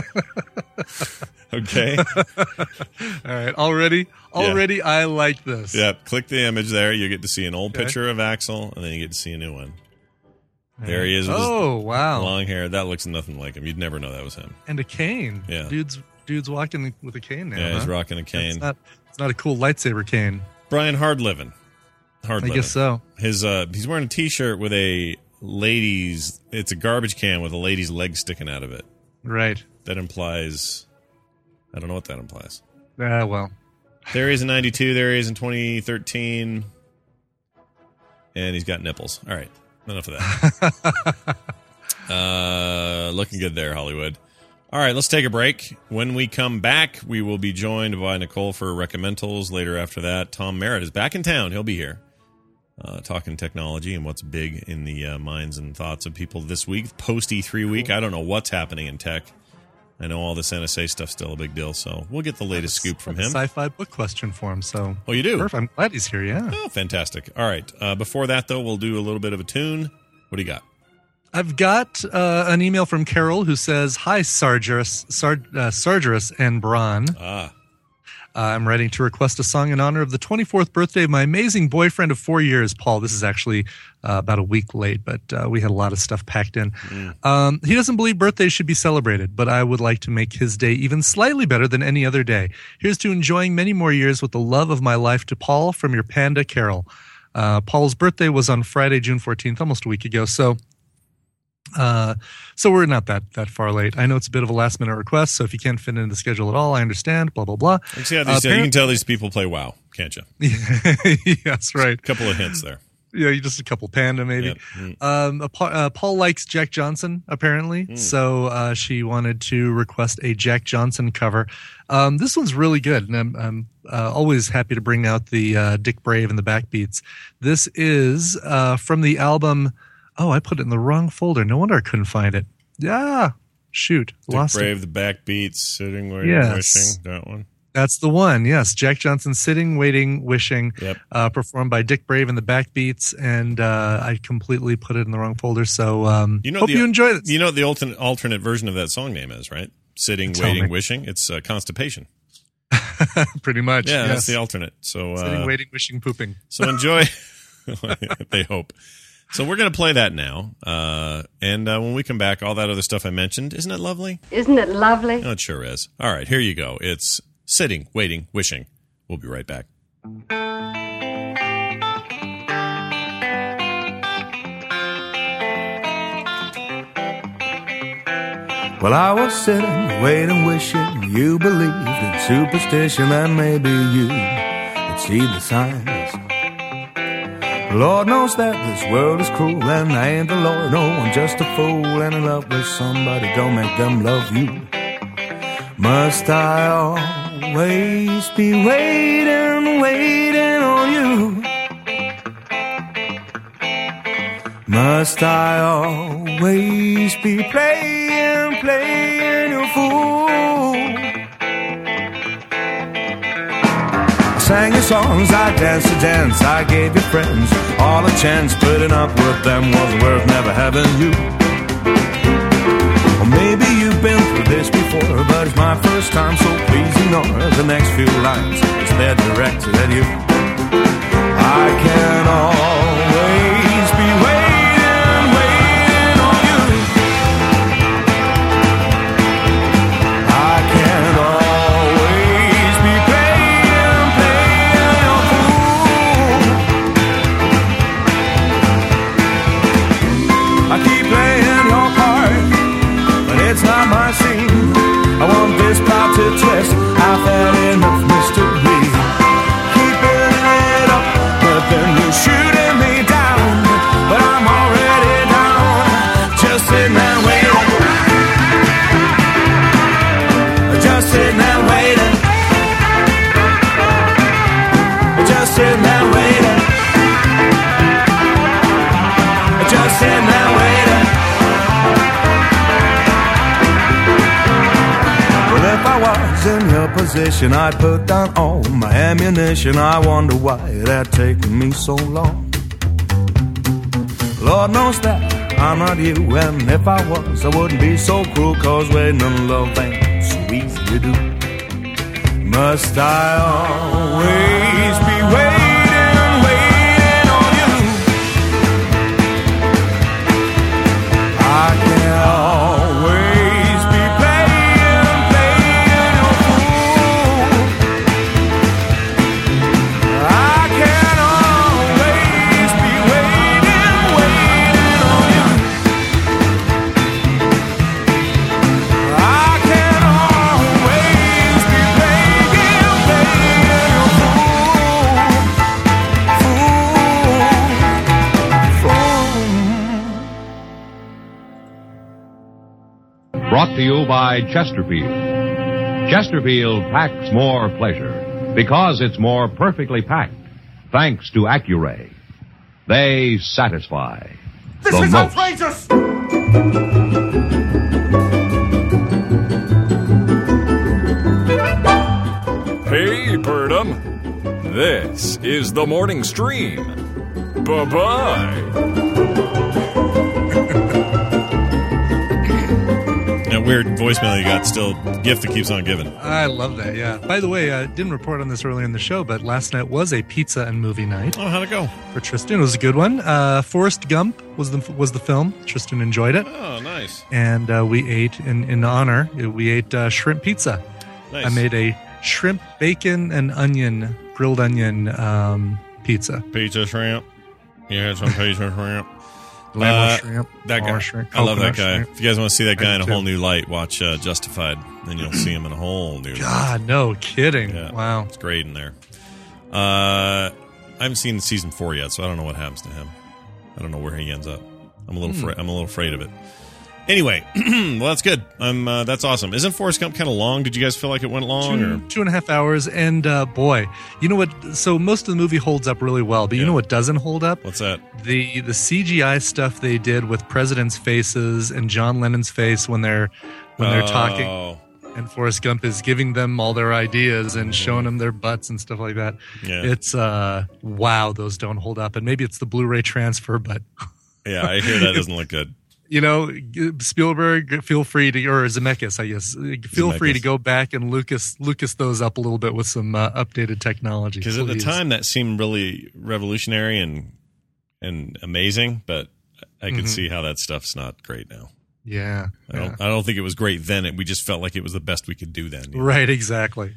Okay? All right. Already, already, I like this. Yep. Click the image there. You get to see an old Okay. picture of Axl, and then you get to see a new one. There he is with Oh, his wow. long hair. That looks nothing like him. You'd never know that was him. And a cane. Yeah. Dude's dude's walking with a cane now. Yeah, he's huh? rocking a cane. It's not, it's not a cool lightsaber cane. Brian Hardlivin. Hard I living. guess so. His uh, he's wearing a T-shirt with a lady's. It's a garbage can with a lady's leg sticking out of it. Right. That implies. I don't know what that implies. Ah, well. There he is in ninety-two. There he is in twenty thirteen. And he's got nipples. All right. Enough of that. uh, looking good there, Hollywood. All right, let's take a break. When we come back, we will be joined by Nicole for Recommendals. Later after that, Tom Merritt is back in town. He'll be here uh, talking technology and what's big in the uh, minds and thoughts of people this week. Post E three week. I don't know what's happening in tech. I know all this N S A stuff's still a big deal, so we'll get the latest scoop from him. Sci-fi book question for him. So. Oh, you do? Perfect. I'm glad he's here. Yeah. Oh, fantastic. All right. Uh, before that, though, we'll do a little bit of a tune. What do you got? I've got uh, an email from Carol who says, "Hi, Sargeras, Sar- uh, Sargeras and Braun. Ah. Uh, I'm writing to request a song in honor of the twenty-fourth birthday of my amazing boyfriend of four years, Paul." This is actually uh, about a week late, but uh, we had a lot of stuff packed in. Mm. Um, he doesn't believe birthdays should be celebrated, but I would like to make his day even slightly better than any other day. Here's to enjoying many more years with the love of my life, to Paul from your panda, Carol. Uh, Paul's birthday was on Friday, June fourteenth, almost a week ago, so... Uh, so we're not that, that far late. I know it's a bit of a last minute request, so if you can't fit into the schedule at all, I understand, blah, blah, blah. You, see how these, Uh, you can parent- tell these people play WoW, can't you? Yes, right. A couple of hints there. Yeah, just a couple panda maybe. Yep. Mm. Um, uh, Pa- uh, Paul likes Jack Johnson apparently, Mm. so uh, she wanted to request a Jack Johnson cover. Um, this one's really good, and I'm, I'm uh, always happy to bring out the uh, Dick Brave and the Backbeats. This is uh, from the album. Oh, I put it in the wrong folder. No wonder I couldn't find it. Yeah, shoot, Dick lost it. Brave, the Backbeats, Sitting, Waiting, Yes. Wishing. That one. That's the one. Yes, Jack Johnson, Sitting, Waiting, Wishing, Yep. uh, performed by Dick Brave and the Backbeats, and uh, I completely put it in the wrong folder. So um, You know hope the, you enjoy it. You know what the alternate, alternate version of that song name is, right? Sitting, Tell Waiting, me. Wishing. It's uh, Constipation. Pretty much. Yeah, yes. that's the alternate. So, Sitting, uh, Waiting, Wishing, Pooping. so enjoy. They hope. So we're going to play that now. Uh, and uh, when we come back, all that other stuff I mentioned, isn't it lovely? Isn't it lovely? Oh, it sure is. All right, here you go. It's Sitting, Waiting, Wishing. We'll be right back. Well, I was sitting, waiting, wishing you believed in superstition, and maybe you would see the signs. Lord knows that this world is cruel, and I ain't the Lord, no, I'm just a fool, and in love with somebody, don't make them love you. Must I always be waiting, waiting on you? Must I always be playing, playing your fool? sang your songs, I danced to dance. I gave your friends all a chance. Putting up with them was worth never having you. Or maybe you've been through this before, but it's my first time, so please ignore the next few lines, as they're directed at you. I can always be waiting, waiting on you. I can always be playing, playing your fool. I keep playing your part, but it's not my scene. I want this plot to twist. I've had enough mystery. Keeping it up, but then you're shooting me down. But I'm already down, just sitting there waiting. Just sitting there waiting. Just sitting there waiting. Just sitting there waiting. Well, if I was in your position, I'd put down all my ammunition. I wonder why it had taken me so long. Lord knows that I'm not you, and if I was, I wouldn't be so cruel, cause waiting on love ain't so easy to do. Must I always be waiting, waiting on you? I can always be playing, playing your fool. I can always be waiting, waiting on you. I can always be playing, playing your fool, fool, fool. Brought to you by Chesterfield. Chesterfield packs more pleasure because it's more perfectly packed, thanks to Accuray. They satisfy This the is most. outrageous! Hey, Birdum. This is the morning stream. Bye-bye. That weird voicemail you got, still gift that keeps on giving. I love that, yeah. By the way, I didn't report on this earlier in the show, but last night was a pizza and movie night. Oh, how'd it go? For Tristan. It was a good one. Uh, Forrest Gump was the was the film. Tristan enjoyed it. Oh, nice. And uh, we ate, in, in honor, we ate uh, shrimp pizza. Nice. I made a shrimp, bacon, and onion, grilled onion um, pizza. Pizza shrimp. You had some pizza shrimp. Lamb Uh, shrimp. That guy. or shrimp, I love that coconut guy. shrimp. If you guys want to see that guy I in a do whole too. new light, watch uh, Justified. Then you'll see him in a whole new light. God, no kidding. Yeah. Wow. It's great in there. Uh, I haven't seen season four yet, so I don't know what happens to him. I don't know where he ends up. I'm a little, Hmm. fra- I'm a little afraid of it. Anyway, well, that's good. I'm. Uh, that's awesome. Isn't Forrest Gump kind of long? Did you guys feel like it went long? Two, Or two and a half hours, and uh, boy, you know what? So most of the movie holds up really well, but you Yeah. know what doesn't hold up? what's that? The the C G I stuff they did with presidents' faces and John Lennon's face when they're when they're talking, Oh, and Forrest Gump is giving them all their ideas and showing them their butts and stuff like that. Yeah. It's uh wow, those don't hold up, and maybe it's the Blu-ray transfer, but yeah. I hear that doesn't look good. you know, Spielberg, feel free to, or Zemeckis, I guess, feel free to Zemeckis. go back and Lucas Lucas those up a little bit with some uh, updated technology. Because at the please. time that seemed really revolutionary and and amazing, but I can Mhm. see how that stuff's not great now. yeah, I don't. yeah. I don't think it was great then. It, we just felt like it was the best we could do then. you know? Right, exactly.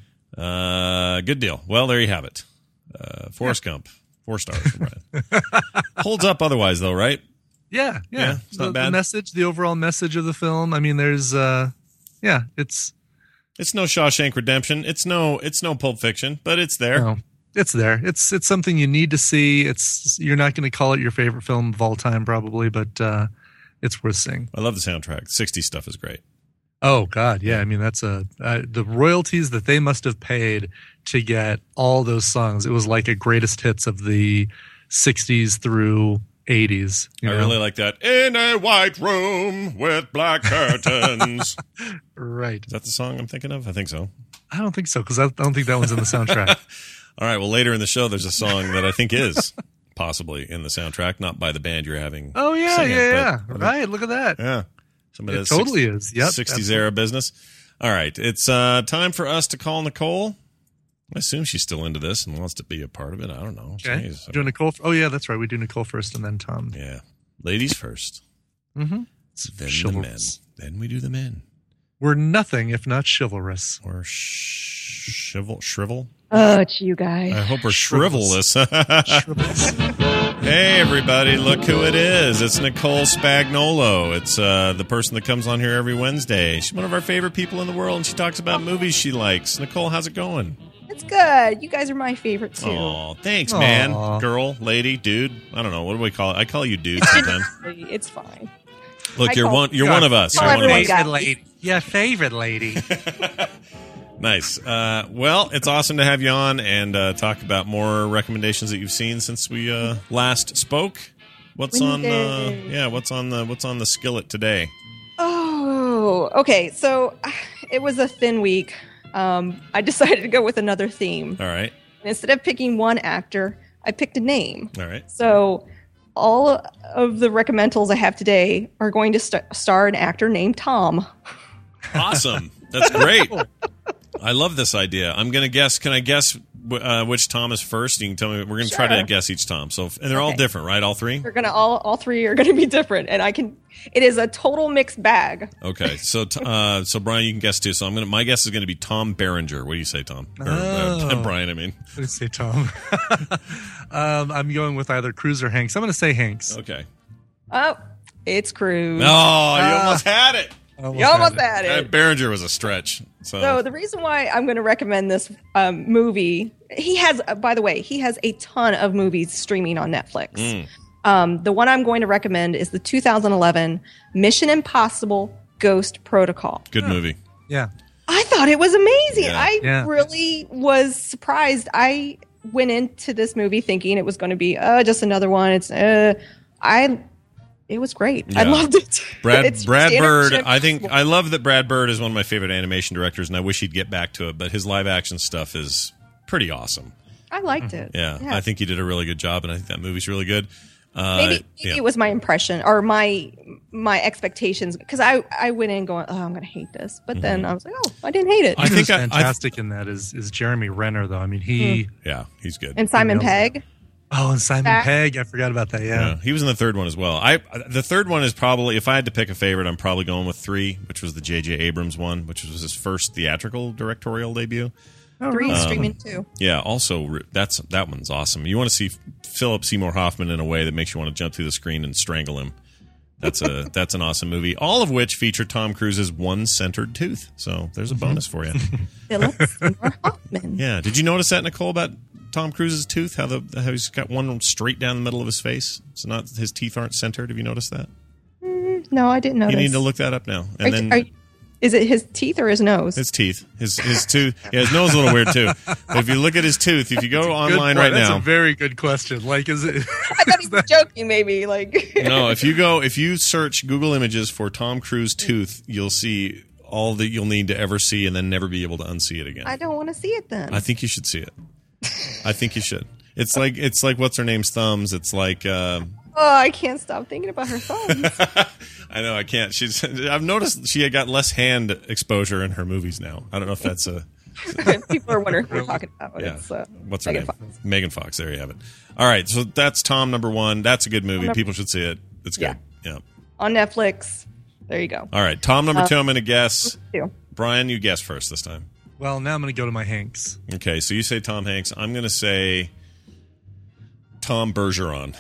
Uh, good deal. Well, there you have it. Uh, Forrest Gump, four stars from Brad. Holds up otherwise, though, right? Yeah, yeah. Yeah, it's the, not bad. the message, the overall message of the film. I mean, there's, uh, yeah, it's It's no Shawshank Redemption. It's no. It's no Pulp Fiction, but it's there. no, it's there. It's it's something you need to see. It's you're not going to call it your favorite film of all time, probably, but uh, it's worth seeing. I love the soundtrack. sixties stuff is great. Oh God, yeah. I mean, that's a uh, the royalties that they must have paid to get all those songs. It was like a greatest hits of the sixties through eighties. you I know? really like that. In a white room with black curtains. Right. Is that the song I'm thinking of? I think so. I don't think so, because I don't think that one's in the soundtrack. All right. Well, later in the show, there's a song that I think is possibly in the soundtrack, not by the band you're having. Oh, yeah, sing yeah, it, yeah. but- Right, look at that. Yeah. Somebody It that's totally sixty is. Yep, sixties absolutely. era business. All right. It's uh, time for us to call Nicole. I assume she's still into this and wants to be a part of it. I don't know. Okay. Jeez. Do Nicole. Oh, yeah, that's right. We do Nicole first and then Tom. Yeah. Ladies first. Mm-hmm. Then Chivalrous. the men. Then we do the men. We're nothing if not chivalrous. Or sh- shrivel. Shrivel? Oh, it's you guys. I hope we're Shrivels. shrivelous. Hey, everybody, look who it is. It's Nicole Spagnolo. It's uh, the person that comes on here every Wednesday. She's one of our favorite people in the world, and she talks about movies she likes. Nicole, how's it going? It's good. You guys are my favorite too. Oh, thanks, man. Aw. Girl, lady, dude. I don't know. What do we call it? I call you dude sometimes. It's fine. Look, I you're call- one. You're one of us. Call You're one of everyone us. guy. Favorite lady. Yeah, favorite lady. Nice. Uh, well, it's awesome to have you on and uh, talk about more recommendations that you've seen since we uh, last spoke. What's on? Uh, Wednesday. yeah, what's on the what's on the skillet today? Oh, okay. So uh, it was a thin week. Um, I decided to go with another theme. All right. And instead of picking one actor, I picked a name. All right. So all of the recommendals I have today are going to st- star an actor named Tom. Awesome. That's great. I love this idea. I'm going to guess. Can I guess uh, which Tom is first? You can tell me. We're going to try to Sure. guess each Tom. So, and they're all Okay. different, right? All three. They're gonna all all three are gonna be different, and I can. It is a total mixed bag. Okay. So, t- uh, so Brian, you can guess too. So, I'm gonna. My guess is going to be Tom Berenger. What do you say, Tom? Or, uh, Oh. Brian, I mean. What did you say, Tom? um, I'm going with either Cruz or Hanks. I'm going to say Hanks. Okay. Oh, it's Cruz. Oh, you almost had it. You almost had Uh, it. Berenger was a stretch. So, So the reason why I'm going to recommend this um, movie, he has, uh, by the way, he has a ton of movies streaming on Netflix. Mm. Um, the one I'm going to recommend is the two thousand eleven Mission Impossible: Ghost Protocol. good movie. Yeah. I thought it was amazing. Yeah. I Yeah. really was surprised. I went into this movie thinking it was going to be uh, just another one. It's uh, I. It was great. I Yeah. loved it. Brad It's Brad standard Bird. Mission I think Impossible. I love that Brad Bird is one of my favorite animation directors, and I wish he'd get back to it. But his live action stuff is pretty awesome. I liked it. Yeah, I think he did a really good job, and I think that movie's really good. Uh, maybe, maybe yeah. it was my impression or my my expectations because I I went in going, oh, I'm going to hate this, but then I was like, oh, I didn't hate it. Mm-hmm. I think Who's I- I- fantastic in that is is Jeremy Renner, though. I mean, he. Yeah, he's good. and Simon He nails Pegg. Oh, and Simon That- Pegg. I forgot about that. Yeah. Yeah, he was in the third one as well. I the third one is probably, if I had to pick a favorite, I'm probably going with three, which was the J J Abrams one, which was his first theatrical directorial debut. Three Um, streaming too. Yeah, also re- that's that one's awesome. You want to see Philip Seymour Hoffman in a way that makes you want to jump through the screen and strangle him. That's a that's an awesome movie. All of which feature Tom Cruise's one-centered tooth. So there's a bonus for you. Philip Seymour Hoffman. Yeah. Did you notice that, Nicole, about Tom Cruise's tooth? How the how he's got one straight down the middle of his face. So not his teeth aren't centered. Have you noticed that? Mm, no, I didn't notice. You need to look that up now. Are, And then are, is it his teeth or his nose? his teeth, his his tooth. Yeah, his nose is a little weird too. But if you look at his tooth, if you go Good online point. right That's now, a very good question. Like, is it? I thought he was joking. Maybe like. no, if you go, if you search Google Images for Tom Cruise tooth, you'll see all that you'll need to ever see, and then never be able to unsee it again. I don't want to see it then. I think you should see it. I think you should. It's like it's like what's her name's thumbs. It's like uh, Oh, I can't stop thinking about her thumbs. I know I can't. She's. I've noticed she got less hand exposure in her movies now. I don't know if that's a. People are wondering who we're talking about. Yeah. It's, uh, What's her Megan name? Fox. Megan Fox. There you have it. All right, so that's Tom number one. That's a good movie. Number- People should see it. It's good. Yeah. On Netflix. There you go. All right, Tom number Uh, two. I'm going to guess. two. Brian, you guess first this time. Well, now I'm going to go to my Hanks. Okay, so you say Tom Hanks. I'm going to say Tom Bergeron.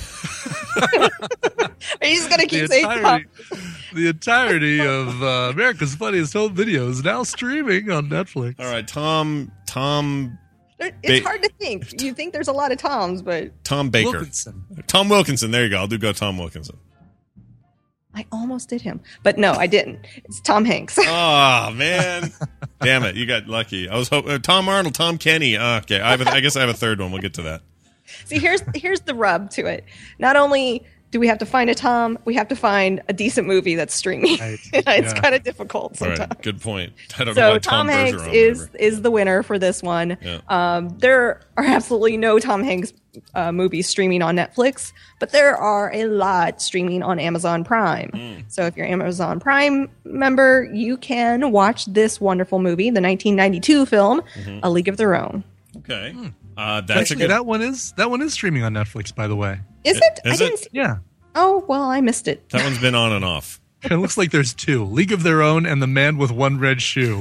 Are you just gonna keep The saying Tom? entirety, the entirety of uh, America's Funniest Home Videos now streaming on Netflix. All right, Tom. Tom. There- It's Ba- hard to think. You think there's a lot of Toms, but Tom Baker. Wilkinson. Tom Wilkinson. There you go. I'll do go Tom Wilkinson. I almost did him. But no, I didn't. It's Tom Hanks. Oh man, damn it! You got lucky. I was hoping uh, Tom Arnold, Tom Kenny. Uh, okay, I, have a, I guess I have a third one. We'll get to that. See, here's here's the rub to it. Not only do we have to find a Tom? We have to find a decent movie that's streaming. Right. it's Yeah. kind of difficult All sometimes. right, good point. I don't know So why Tom, Tom Hanks Bergeron is whatever. is the winner for this one. Yeah. Um, there are absolutely no Tom Hanks uh, movies streaming on Netflix, but there are a lot streaming on Amazon Prime. Hmm. So if you're an Amazon Prime member, you can watch this wonderful movie, the nineteen ninety-two film Mhm. A League of Their Own. Okay. Uh, that's Actually, a good. that one is that one is streaming on Netflix, by the way. Is it? Is I didn't it? see. Yeah. Oh well, I missed it. That one's been on and off. It looks like there's two: League of Their Own and The Man with One Red Shoe.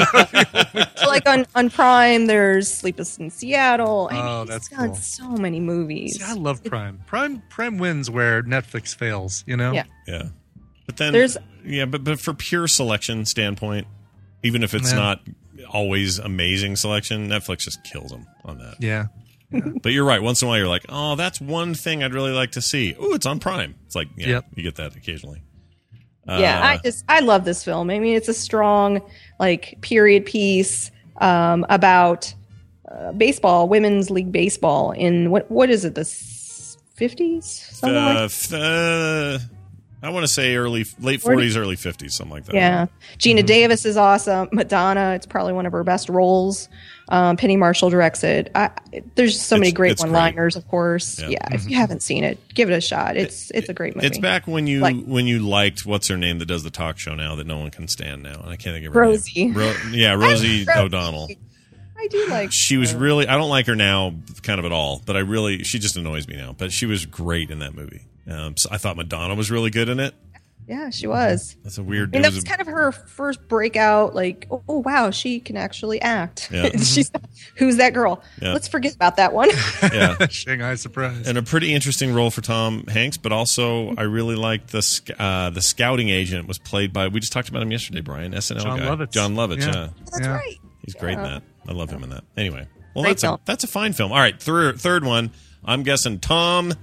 So like on, on Prime, there's Sleepless in Seattle. I mean, Oh, he's that's done cool. so many movies. See, I love Prime. Prime Prime wins where Netflix fails. You know. Yeah. Yeah. But then There's- yeah, but but for pure selection standpoint, even if it's Yeah. not always amazing selection, Netflix just kills them on that. Yeah. But you're right. Once in a while, you're like, oh, that's one thing I'd really like to see. Ooh, it's on Prime. It's like, yeah, Yep. you get that occasionally. Yeah, Uh, I just I love this film. I mean, it's a strong like period piece um, about uh, baseball, women's league baseball in what what is it, the fifties? Something uh, like f- uh, I want to say early, late forty forties, early fifties, something like that. Yeah, Gina Davis is awesome. Madonna, it's probably one of her best roles. Um, Penny Marshall directs it. I, there's so many It's- great it's great. one-liners, of course. Yeah. Yeah, if you haven't seen it, give it a shot. It's it's a great movie. It's back when you Like- when you liked what's her name that does the talk show now that no one can stand now. I can't think of her Rosie. name. Ro- yeah, Rosie Rosie. O'Donnell. I do like. She was really. I don't like her now, kind of at all. But I really, she just annoys me now. But she was great in that movie. Um, so I thought Madonna was really good in it. Yeah, she was. That's a weird. I mean, it that was was a- kind of her first breakout. Like, oh, oh, wow, she can actually act. Yeah. She's who's that girl? Yeah. Let's forget about that one. yeah, Shanghai Surprise. and a pretty interesting role for Tom Hanks. But also, I really liked the sc- uh, the scouting agent was played by. We just talked about him yesterday, Brian. S N L John guy, Lovitz. John Lovitz. Yeah. Yeah, That's Yeah. right. he's great in Yeah. that. I love him in that. Anyway, well, Great that's a, film. that's a fine film. All right, third third one. I'm guessing Tom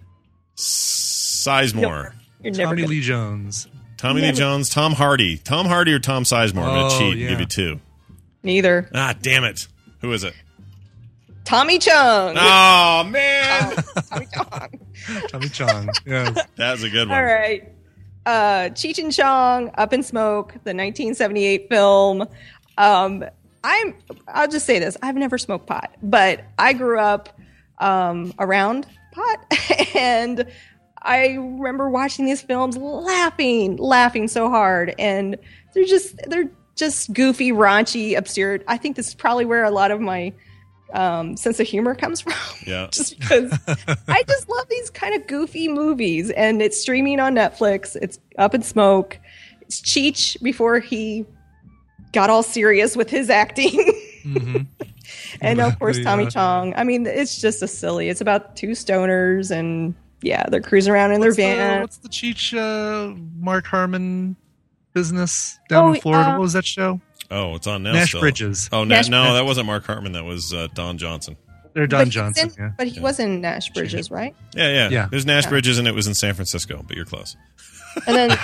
Sizemore. You're never Tommy gonna- Lee Jones. Tommy Lee Jones, Tom Hardy. Tom Hardy or Tom Sizemore? I'm going to Oh, cheat and yeah. give you two. Neither. Ah, damn it. Who is it? Tommy Chung. Oh, man. Tommy Chung. Tommy Chong. Yes. That's a good one. All right. Uh, Cheech and Chong, Up in Smoke, the nineteen seventy-eight film. Um, I'm. I'll just say this: I've never smoked pot, but I grew up um, around pot, and I remember watching these films, laughing, laughing so hard, and they're just they're just goofy, raunchy, absurd. I think this is probably where a lot of my um, sense of humor comes from. Yeah. just because I just love these kind of goofy movies, and it's streaming on Netflix. It's Up in Smoke. It's Cheech before he got all serious with his acting. Mm-hmm. And of course, Tommy Yeah. Chong. I mean, it's just a silly. It's about two stoners, and yeah, they're cruising around in What's their the, van. what's the Cheech uh, Mark Harmon business down Oh, in Florida? uh, what was that show? Oh, it's on now. Nash still. Bridges. Oh, Na- Nash no, Bridges. that wasn't Mark Hartman. That was uh, Don Johnson. They're But Don he's Johnson. in- yeah. But he was in Nash Bridges, right? Yeah, yeah. Yeah. There's Nash Yeah. Bridges, and it was in San Francisco, but you're close. And then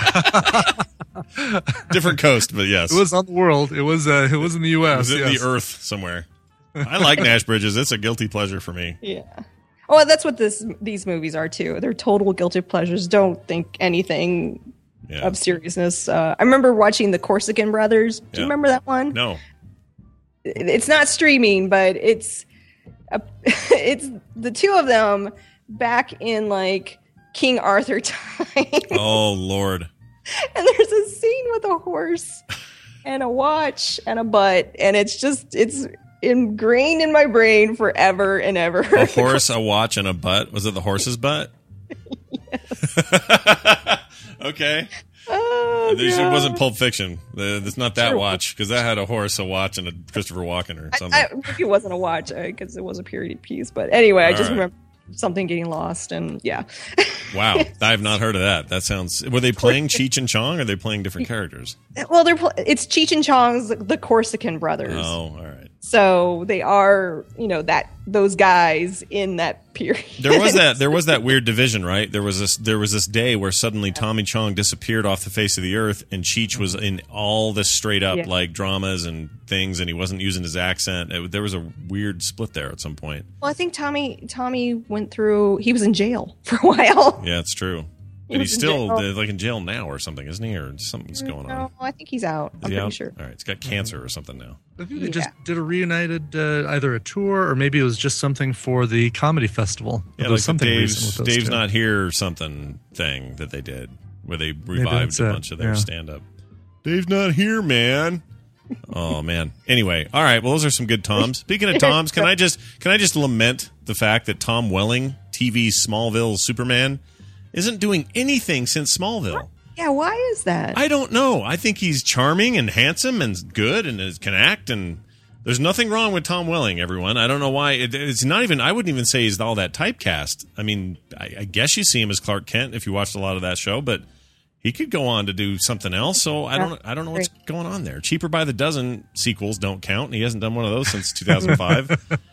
Different coast, but yes. It was on the world. It was. Uh, it was in the U It S. was in yes. the earth somewhere. I like Nash Bridges. It's a guilty pleasure for me. yeah. Well, that's what this these movies are too. They're total guilty pleasures. Don't think anything Yeah. of seriousness. Uh, I remember watching the Corsican Brothers. Do Yeah. you remember that one? No. It- It's not streaming, but it's a, it's the two of them back in like King Arthur time. Oh, Lord. And there's a scene with a horse and a watch and a butt, and it's just it's ingrained in my brain forever and ever. A horse, a watch, and a butt. Was it the horse's butt? Okay. Oh, There's- It God. wasn't Pulp Fiction. The- It's not that Sure. watch, because that had a horse, a watch, and a Christopher Walken or something. I, I, maybe it wasn't a watch because it was a period piece, but anyway, I All just right. remember something getting lost, and yeah. Wow. I have not heard of that. That sounds... Were they playing Cheech and Chong, or are they playing different characters? Well, they're pl- it's Cheech and Chong's The Corsican Brothers. Oh, all right. So they are, you know, that those guys in that period. There was that there was that weird division, right? There was this there was this day where suddenly Tommy Chong disappeared off the face of the earth, and Cheech was in all this straight up Yeah. like dramas and things, and he wasn't using his accent. It, there was a weird split there at some point. Well, I think Tommy Tommy went through. He was in jail for a while. Yeah, it's true. He And was he's in still jail. uh, like in jail now or something, isn't he? Or something's going on. No, I think he's out. Is I'm he pretty out? sure. All right, he's got cancer or something now. I think they just did a reunited, uh, either a tour or maybe it was just something for the comedy festival. Yeah, There like was the something Dave's, recent with those Dave's two. Not Here or something thing that they did where they revived that's a it, bunch of their yeah. stand-up. Dave's not here, man. Oh man. Anyway, all right. Well, those are some good Toms. Speaking of Toms, can I just can I just lament the fact that Tom Welling, T V's Smallville Superman, isn't doing anything since Smallville? Yeah, why is that? I don't know. I think he's charming and handsome and good and is, can act, and there's nothing wrong with Tom Welling, everyone. I don't know why. It, it's not even, I wouldn't even say he's all that typecast. I mean, I, I guess you see him as Clark Kent if you watched a lot of that show, but he could go on to do something else. So I don't I don't know what's going on there. Cheaper by the Dozen sequels don't count, and he hasn't done one of those since two thousand five.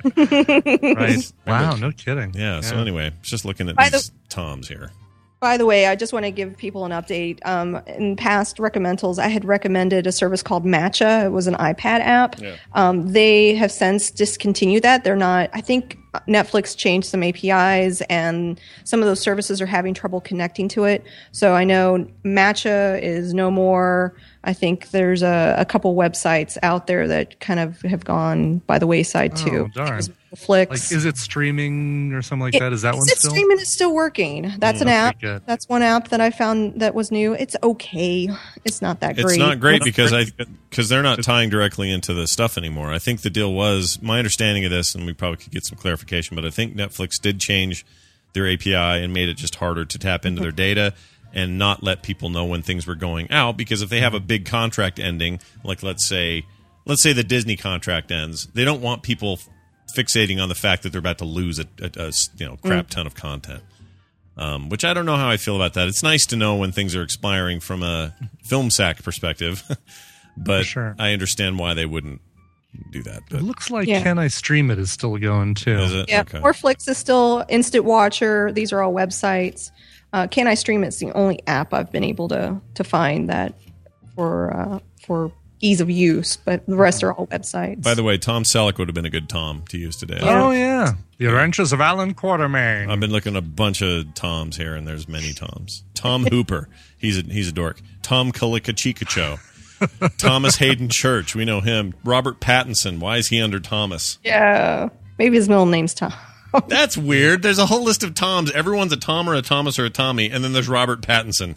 Right. Wow, no kidding. Yeah, so Yeah. anyway, just looking at By these Toms here. By the way, I just want to give people an update. Um, in past recommendals, I had recommended a service called Matcha. It was an iPad app. Yeah. Um, they have since discontinued that. They're not, I think Netflix changed some A P Is and some of those services are having trouble connecting to it. So I know Matcha is no more. I think there's a, a couple websites out there that kind of have gone by the wayside too. Oh, darn. Netflix. Like, is it streaming or something like It- that? Is that one Is it still? streaming is still working. That's Mm, an okay, app. good. That's one app that I found that was new. It's okay. It's not that It's great. not great because I because they're not tying directly into the stuff anymore. I think the deal was my understanding of this, and we probably could get some clarification. But I think Netflix did change their A P I and made it just harder to tap into their data and not let people know when things were going out. Because if they have a big contract ending, like let's say let's say the Disney contract ends, they don't want people fixating on the fact that they're about to lose a, a, a you know crap ton of content. Um, which I don't know how I feel about that. It's nice to know when things are expiring from a film sack perspective, but sure. I understand why they wouldn't do that. But It looks like Yeah. Can I Stream It is still going too. is it? Yeah, Okay. Netflix is still Instant Watcher. These are all websites. Uh, Can I Stream It's the only app I've been able to to find that for uh, for ease of use, but the rest are all websites. By the way, Tom Selleck would have been a good Tom to use today. Oh yeah, The Adventures of Alan Quartermain. I've been looking at a bunch of Toms here, and there's many Toms. Tom Hooper, he's a he's a dork. Tom Kalikachikacho. Thomas Hayden Church, we know him. Robert Pattinson, why is he under Thomas? Yeah, maybe his middle name's Tom. That's weird. There's a whole list of Toms. Everyone's a Tom or a Thomas or a Tommy, and then there's Robert Pattinson.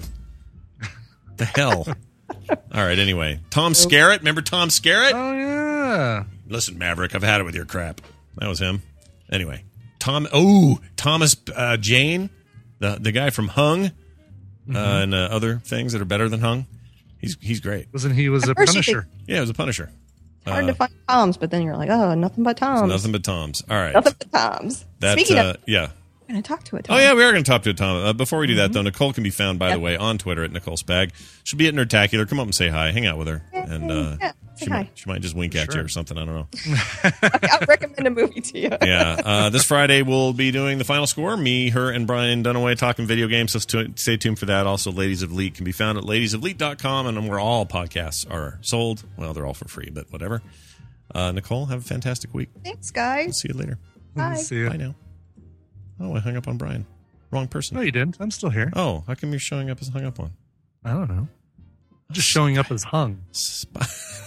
The hell? All right, anyway. Tom Skerritt. Remember Tom Skerritt? Oh yeah. Listen, Maverick, I've had it with your crap. That was him. Anyway. Tom. Oh, Thomas uh, Jane, the the guy from Hung, Mm-hmm. uh, and uh, other things that are better than Hung. He's he's great. Wasn't he was a Of course he Punisher? Yeah, he was a Punisher. Hard Uh, to find Toms, but then you're like, oh, nothing but Toms. Nothing but Toms. All right. Nothing but Toms. That, Speaking uh, of, yeah. I'm going to talk to it. Tom. Oh, yeah, we are going to talk to a Tom. Uh, before we do Mm-hmm. that, though, Nicole can be found, by the way, on Twitter at Nicole Spag. She'll be at Nerdtacular. Come up and say hi. Hang out with her. And uh, Yeah, say she, hi. might, she might just wink at you or something. I don't know. I'll recommend a movie to you. Yeah. Uh, this Friday, we'll be doing the final score. Me, her, and Brian Dunaway talking video games. So st- stay tuned for that. Also, Ladies of Leet can be found at ladies of leet dot com, and where all podcasts are sold. Well, they're all for free, but whatever. Uh, Nicole, have a fantastic week. Thanks, guys. See you later. Bye. See you. Bye now. Oh, I hung up on Brian. Wrong person. No, you didn't. I'm still here. Oh, how come you're showing up as hung up on? I don't know. Just showing up as hung. Sp-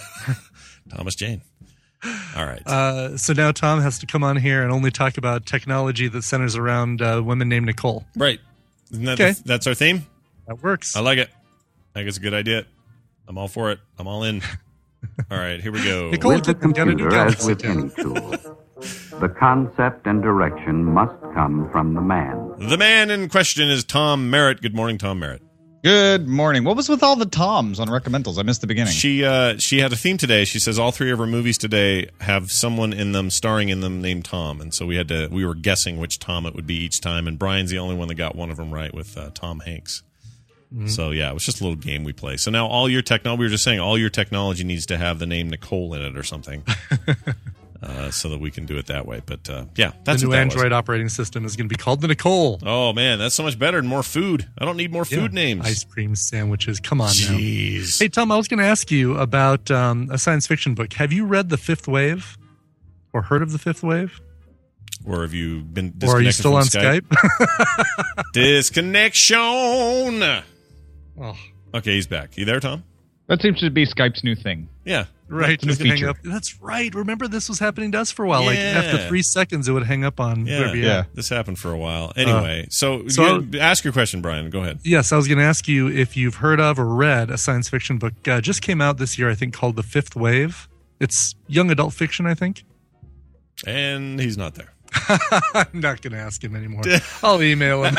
Thomas Jane. All right. Uh, so now Tom has to come on here and only talk about technology that centers around uh, women named Nicole. Right. Isn't that Okay. the- that's our theme? That works. I like it. I think it's a good idea. I'm all for it. I'm all in. All right, here we go. Nicole, With the get- gotta do computer, as Galaxy with Town. any tool, the concept and direction must come from the man. The man in question is Tom Merritt. Good morning, Tom Merritt. Good morning. What was with all the Toms on recommendals? I missed the beginning. She uh, she had a theme today. She says all three of her movies today have someone in them, starring in them, named Tom. And so we had to we were guessing which Tom it would be each time. And Brian's the only one that got one of them right with uh, Tom Hanks. Mm-hmm. So yeah, it was just a little game we play. So now all your technology, we were just saying, all your technology needs to have the name Nicole in it or something. uh, so that we can do it that way. But uh, yeah, that's the new what that Android was. operating system is going to be called the Nicole. Oh man, that's so much better and more food. I don't need more food Yeah. names. Ice cream sandwiches. Come on Jeez. now. Hey, Tom, I was going to ask you about um, a science fiction book. Have you read The Fifth Wave or heard of The Fifth Wave? Or have you been disconnected Or are you still from on Skype? Skype? Disconnection. Oh. Okay, he's back. You there, Tom? That seems to be Skype's new thing. Yeah. Right. It's a new Just hang feature. up. That's right. Remember, this was happening to us for a while. Like Yeah. after three seconds, it would hang up on Yeah, whoever you yeah. had. This happened for a while. Anyway, Uh, so, so- you, ask your question, Brian. Go ahead. Yes, I was going to ask you if you've heard of or read a science fiction book. Uh, just came out this year, I think, called The Fifth Wave. It's young adult fiction, I think. And he's not there. I'm not going to ask him anymore. I'll email him.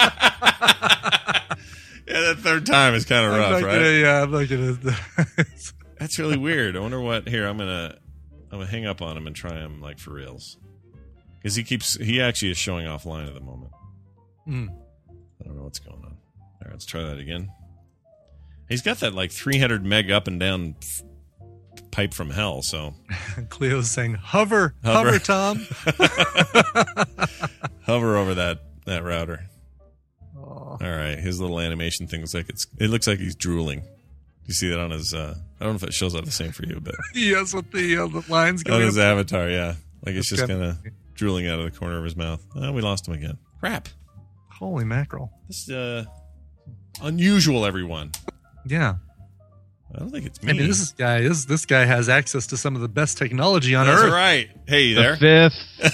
Yeah, that third time is kind of I'm rough, not right? gonna- yeah, I'm not going to. That's really weird. I wonder what. Here, I'm gonna, I'm gonna hang up on him and try him like for reals, because he keeps, he actually is showing offline at the moment. Hmm. I don't know what's going on. All right, let's try that again. He's got that like three hundred meg up and down f- pipe from hell. So Cleo's saying, hover, Hover. hover, Tom. hover over that that router. Oh. All right, his little animation thing looks like it's. It looks like he's drooling. You see that on his? Uh, I don't know if it shows up the same for you, but Yes, with the, uh, the lines on going his up. avatar, yeah, like it's That's just kinda- kind of drooling out of the corner of his mouth. Oh, we lost him again. Crap. Holy mackerel. This uh, unusual, everyone. Yeah. I don't think it's I me. mean, this is guy is this guy has access to some of the best technology on That's earth. right. Hey, you there? The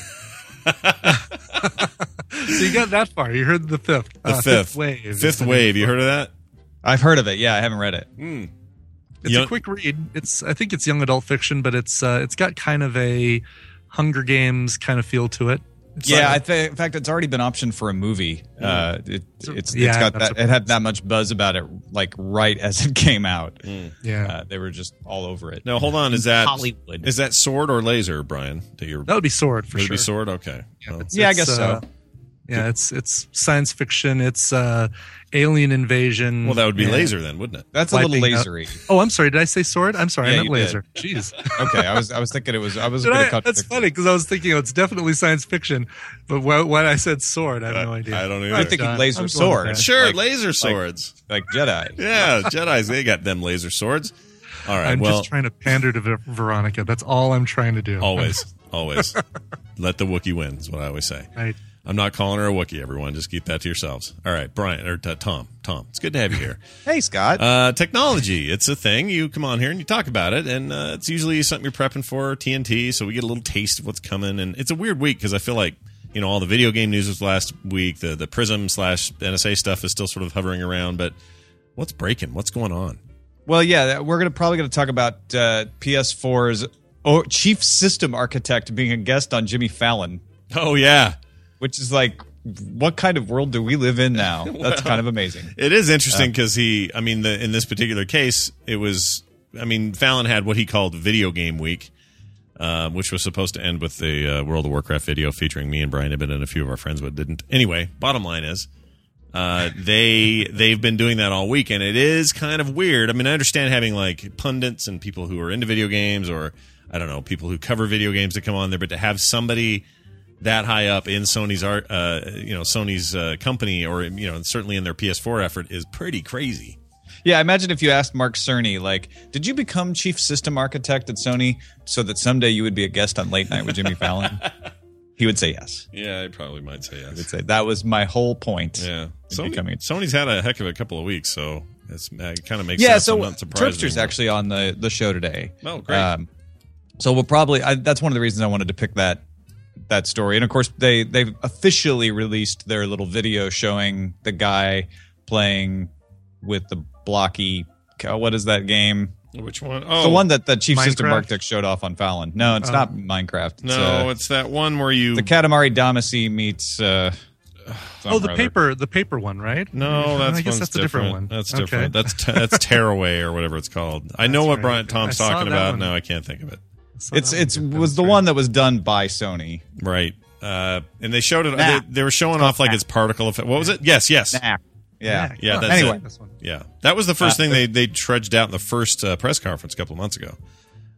fifth. So you got that far. You heard the fifth. The Uh, fifth. wave. is Fifth the name wave. of the You book. heard of that? I've heard of it. Yeah, I haven't read it. Mm. It's Young- a quick read. It's I think it's young adult fiction, but it's uh, it's got kind of a Hunger Games kind of feel to it. It's Yeah, I like- think in fact it's already been optioned for a movie. Uh, it, it's Yeah, it's got that's that. what- It had that much buzz about it, like right as it came out. Mm. yeah. Uh, they were just all over it. No, hold on. Is that Hollywood? Is that sword or laser, Brian? That you're. That would be sword for Would it sure. be sword? Okay. Yeah, Well, it's- Yeah, I it's, guess so. uh, Yeah, it's it's science fiction. It's uh, alien invasion. well, that would be and laser then, wouldn't it? That's a little wiping out- lasery. Oh, I'm sorry. Did I say sword? I'm sorry. Yeah, I meant you did. laser. Jeez. Okay, I was I was thinking it was I was Did going I- to cut. that's funny because I was thinking oh, it's definitely science fiction, but when, when I said sword, I have no I- idea. I don't either. I'm thinking Done. laser I'm going with sword. that. Sure, Like- laser like- swords. like Jedi. Yeah, Jedi's. They got them laser swords. All right. I'm well, just trying to pander to Ver- Veronica. That's all I'm trying to do. always, always let the Wookiee win. Is what I always say. Right. I'm not calling her a Wookiee, everyone. Just keep that to yourselves. All right, Brian or uh, Tom. Tom, it's good to have you here. Hey, Scott. Uh, technology, it's a thing. You come on here and you talk about it, and uh, it's usually something you're prepping for, T N T, so we get a little taste of what's coming. And it's a weird week because I feel like, you know, all the video game news was last week. The, the Prism slash N S A stuff is still sort of hovering around, but what's breaking? What's going on? Well, yeah, we're gonna probably going to talk about uh, P S four's oh, chief system architect being a guest on Jimmy Fallon, Oh, yeah. which is like, what kind of world do we live in now? That's kind of amazing. It is interesting because he, I mean, the, in this particular case, it was, I mean, Fallon had what he called Video Game Week, uh, which was supposed to end with the uh, World of Warcraft video featuring me and Brian Ibbett and a few of our friends, but didn't. Anyway, bottom line is, uh, they they've been doing that all week, and it is kind of weird. I mean, I understand having like pundits and people who are into video games, or I don't know, people who cover video games to come on there, but to have somebody that high up in Sony's art, uh, you know, Sony's uh, company, or you know, certainly in their P S four effort, is pretty crazy. Yeah, imagine if you asked Mark Cerny, like, did you become chief system architect at Sony so that someday you would be a guest on Late Night with Jimmy Fallon? He would say yes. Yeah, I probably might say He would yes. say that was my whole point. Yeah, in Sony, becoming- Sony's had a heck of a couple of weeks, so it's, it kind of makes Yeah, sense. so I'm not surprised Tripster's anymore. actually on the, the show today. Oh, great. Um, so we'll probably I, that's one of the reasons I wanted to pick that that story. And of course, they they've officially released their little video showing the guy playing with the blocky. What is that game? Which one? Oh, The one that the chief system Minecraft? architect showed off on Fallon. No, it's Oh. not Minecraft. It's, no, uh, it's that one where you. the Katamari Damacy meets. Uh, Oh, something the or other. paper, the paper one, right? No, that's I guess one's that's a different one. That's Okay. different. That's t- that's Tearaway or whatever it's called. I know That's what right. Brian Tom's I saw talking that about. one. Now I can't think of it. So It's that it's one was the demonstrated. one that was done by Sony. Right. Uh, and they showed it. Nah. They, they were showing off like its particle effect. What was it? Yes, yes. Nah. Yeah. Yeah, Oh, that's Anyway. it. This one. Yeah, that was the first Uh, thing they they trudged out in the first uh, press conference a couple of months ago.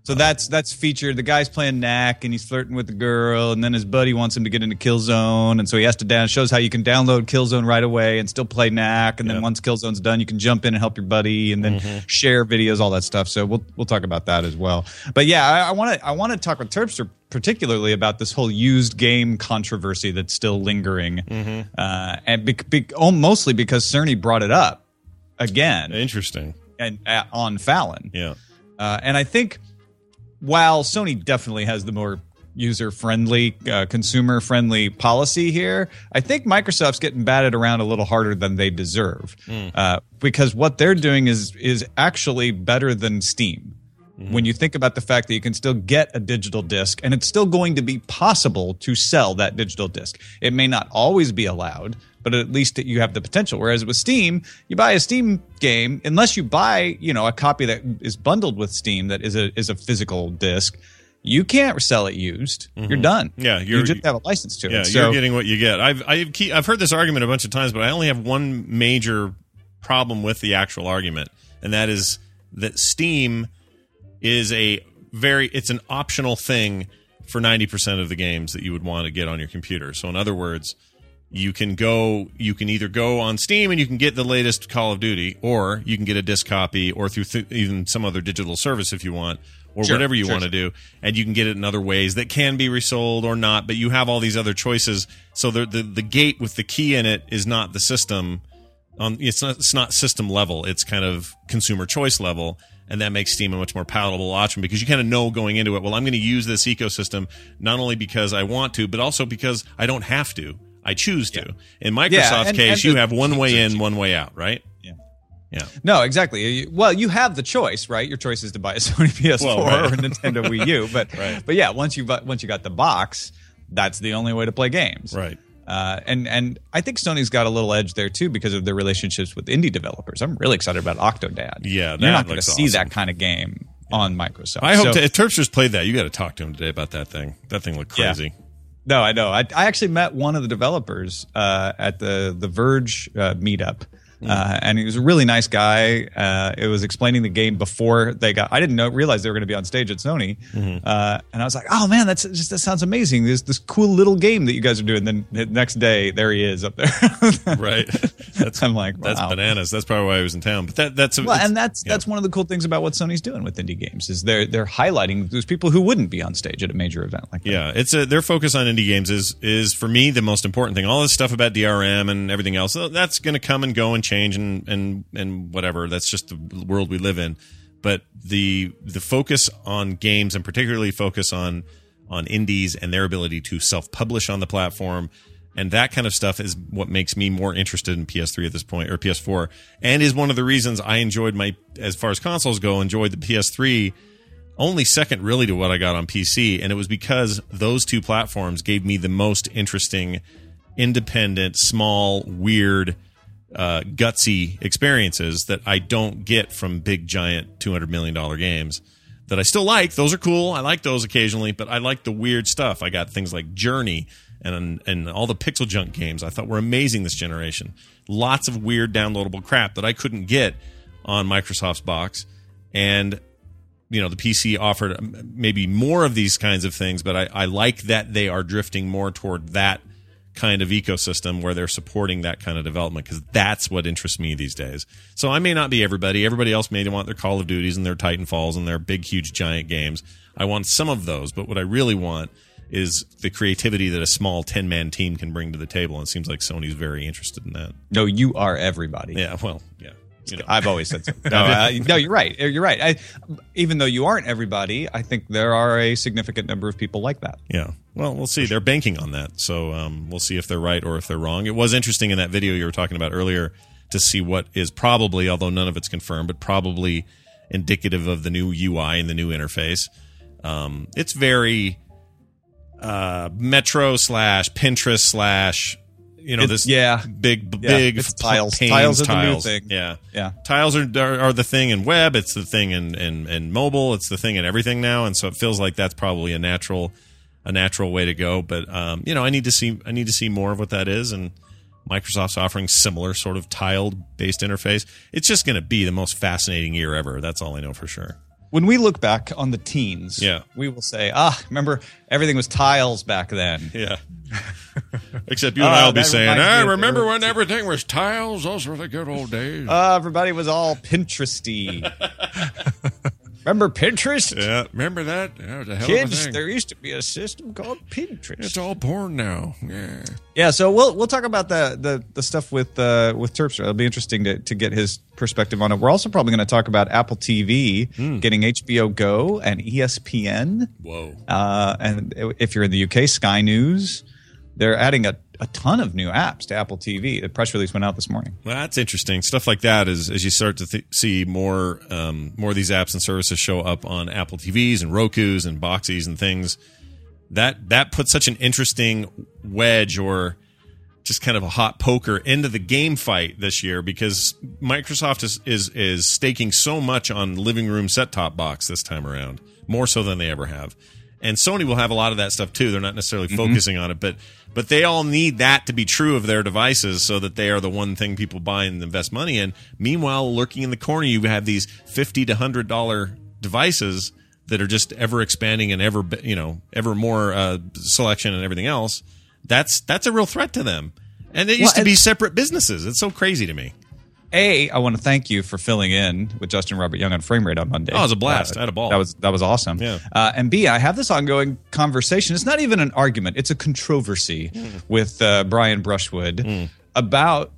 So that's that's featured. The guy's playing Knack, and he's flirting with the girl, and then his buddy wants him to get into Killzone, and so he has to down. Shows how you can download Killzone right away and still play Knack, and then Yep. once Killzone's done, you can jump in and help your buddy, and then Mm-hmm. share videos, all that stuff. So we'll we'll talk about that as well. But yeah, I want to I want to talk with Terpster particularly about this whole used game controversy that's still lingering, Mm-hmm. uh, and be, be, oh, mostly because Cerny brought it up again. Interesting. And uh, on Fallon, Yeah. uh, and I think. While Sony definitely has the more user-friendly, uh, consumer-friendly policy here, I think Microsoft's getting batted around a little harder than they deserve. Mm. Uh, because what they're doing is is actually better than Steam. Mm-hmm. When you think about the fact that you can still get a digital disc, and it's still going to be possible to sell that digital disc. It may not always be allowed, but at least you have the potential. Whereas with Steam, you buy a Steam game, unless you buy, you know, a copy that is bundled with Steam that is a is a physical disc, you can't sell it used. You're done. Yeah, you you're- just have a license to Yeah, it. So, you're getting what you get. I've I've key, I've heard this argument a bunch of times, but I only have one major problem with the actual argument, and that is that Steam is a very it's an optional thing for ninety percent of the games that you would want to get on your computer. So in other words, you can go you can either go on Steam and you can get the latest Call of Duty, or you can get a disc copy, or through th- even some other digital service if you want, or Sure, whatever you sure, want to sure. do, and you can get it in other ways that can be resold or not, but you have all these other choices. So the the, the gate with the key in it is not the system on it's not it's not system level, it's kind of consumer choice level, and that makes Steam a much more palatable option because you kind of know going into it, well, I'm going to use this ecosystem not only because I want to, but also because I don't have to. I choose to. In Microsoft's Yeah, and- case, and you the- have one way in, one way out, right? Yeah. Yeah. No, exactly. You- Well, you have the choice, right? Your choice is to buy a Sony P S four Well, right. or a Nintendo Wii U, but Right. but yeah, once you bu- once you got the box, that's the only way to play games, Right. Uh, and and I think Sony's got a little edge there too because of their relationships with indie developers. I'm really excited about Octodad. Yeah, you're that not going to looks see awesome. that kind of game on Microsoft. I hope So- to, if Terpster's played that, you got to talk to him today about that thing. That thing looked Yeah. crazy. No, I know. I, I actually met one of the developers uh, at the the Verge uh, meetup, uh, and he was a really nice guy. Uh, it was explaining the game before they got. I didn't know realize they were going to be on stage at Sony, uh, and I was like, "Oh man, that's just that sounds amazing! There's this cool little game that you guys are doing." Then the next day, there he is up there. Right. That's I'm like, that's wow. bananas. That's probably why I was in town. But that that's a, Well, it's- and that's yeah. that's one of the cool things about what Sony's doing with indie games is they're they're highlighting those people who wouldn't be on stage at a major event like that. Yeah, it's a, their focus on indie games is is for me the most important thing. All this stuff about D R M and everything else, that's going to come and go and change and and and whatever. That's just the world we live in. But the the focus on games and particularly focus on on indies and their ability to self-publish on the platform and that kind of stuff is what makes me more interested in P S three at this point, or P S four, and is one of the reasons I enjoyed my, as far as consoles go, enjoyed the P S three only second really to what I got on P C, and it was because those two platforms gave me the most interesting, independent, small, weird, uh, gutsy experiences that I don't get from big, giant two hundred million dollars games that I still like. Those are cool. I like those occasionally, but I like the weird stuff. I got things like Journey and and all the pixel junk games I thought were amazing this generation. Lots of weird downloadable crap that I couldn't get on Microsoft's box. And, you know, the P C offered maybe more of these kinds of things, but I, I like that they are drifting more toward that kind of ecosystem where they're supporting that kind of development, because that's what interests me these days. So I may not be everybody. Everybody else may want their Call of Duties and their Titanfalls and their big, huge, giant games. I want some of those, but what I really want is the creativity that a small ten-man team can bring to the table, and it seems like Sony's very interested in that. No, you are everybody. Yeah, well, yeah. You know. I've always said so. No, uh, no, you're right. You're right. I, even though you aren't everybody, I think there are a significant number of people like that. Yeah. Well, we'll see. They're banking on that, so um, we'll see if they're right or if they're wrong. It was interesting in that video you were talking about earlier to see what is probably, although none of it's confirmed, but probably indicative of the new U I and the new interface. Um, it's very uh, Metro slash Pinterest slash, you know, It- this yeah. big, Yeah, big it's tiles. panes, Tiles are the new tiles. thing. Yeah. Yeah. Tiles are, are are the thing in web. It's the thing in, in, in mobile. It's the thing in everything now. And so it feels like that's probably a natural, a natural way to go. But, um, you know, I need to see, I need to see more of what that is. And Microsoft's offering similar sort of tiled based interface. It's just going to be the most fascinating year ever. That's all I know for sure. When we look back on the teens, Yeah. we will say, ah, remember, everything was tiles back then. Yeah. Except you and I will be that saying, reminds me I of remember the- when everything was tiles. Those were the good old days. Uh, everybody was all Pinteresty. Remember Pinterest? Yeah, remember that? That was a hell of a Kids, thing. there used to be a system called Pinterest. It's all porn now. Yeah. Yeah, so we'll we'll talk about the the, the stuff with uh, with Terpstra. It'll be interesting to, to get his perspective on it. We're also probably going to talk about Apple T V getting H B O Go and E S P N. Whoa! Uh, and if you're in the U K, Sky News. They're adding a, a ton of new apps to Apple T V. The press release went out this morning. Well, that's interesting. Stuff like that is as you start to th- see more um, more of these apps and services show up on Apple T Vs and Rokus and Boxies and things. That that puts such an interesting wedge or just kind of a hot poker into the game fight this year because Microsoft is is is staking so much on living room set-top box this time around, more so than they ever have. And Sony will have a lot of that stuff too. They're not necessarily Mm-hmm. focusing on it, but but they all need that to be true of their devices so that they are the one thing people buy and invest money in. Meanwhile, lurking in the corner, you have these fifty to one hundred dollars devices that are just ever expanding and ever, you know, ever more uh, selection and everything else. That's that's a real threat to them. And they used Well, to be and- separate businesses. It's so crazy to me. A, I want to thank you for filling in with Justin Robert Young on Frame Rate on Monday. Oh, it was a blast. Uh, I had a ball. That was that was awesome. Yeah. Uh, and B, I have this ongoing conversation. It's not even an argument. It's a controversy with uh, Brian Brushwood about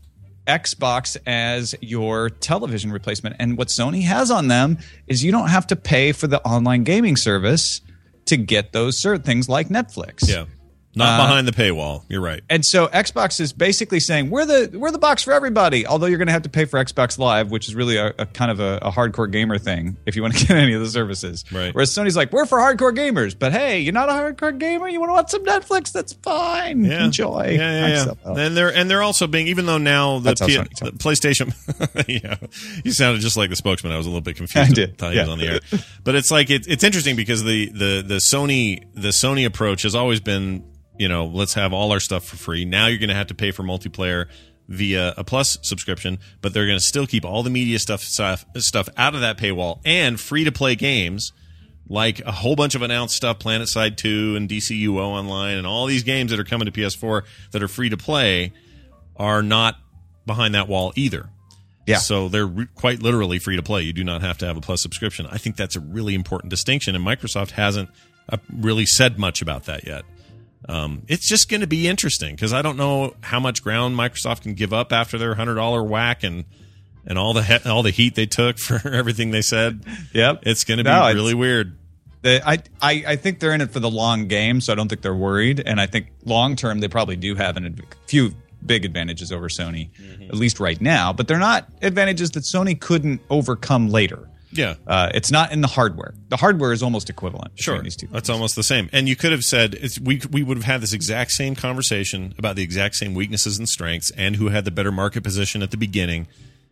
Xbox as your television replacement. And what Sony has on them is you don't have to pay for the online gaming service to get those certain things like Netflix. Yeah. Not Uh, behind the paywall. You're right. And so Xbox is basically saying we're the we're the box for everybody. Although you're going to have to pay for Xbox Live, which is really a, a kind of a, a hardcore gamer thing if you want to get any of the services. Right. Whereas Sony's like we're for hardcore gamers, but hey, you're not a hardcore gamer. You want to watch some Netflix? That's fine. Yeah. Enjoy. Yeah, yeah, yeah. Myself out. And they're and they're also being even though now the, That's how P- Sony the PlayStation. Yeah, you sounded just like the spokesman. I was a little bit confused. I at did, the time he yeah. was on the air, but it's like it, it's interesting because the the the Sony the Sony approach has always been, you know, let's have all our stuff for free. Now you're going to have to pay for multiplayer via a Plus subscription, but they're going to still keep all the media stuff stuff, stuff out of that paywall and free to play games like a whole bunch of announced stuff, PlanetSide two and D C U O Online and all these games that are coming to P S four that are free to play are not behind that wall either. Yeah. So they're re- quite literally free to play. You do not have to have a Plus subscription. I think that's a really important distinction, and Microsoft hasn't uh, really said much about that yet. Um, it's just going to be interesting because I don't know how much ground Microsoft can give up after their one hundred dollars whack and and all the he- all the heat they took for everything they said. Yep. It's going to be No, it's- really weird. They, I, I I think they're in it for the long game, so I don't think they're worried. And I think long term, they probably do have a few big advantages over Sony, at least right now. But they're not advantages that Sony couldn't overcome later. Yeah. Uh, it's not in the hardware. The hardware is almost equivalent. Sure, between these two. that's almost the same. And you could have said it's, we we would have had this exact same conversation about the exact same weaknesses and strengths, and who had the better market position at the beginning.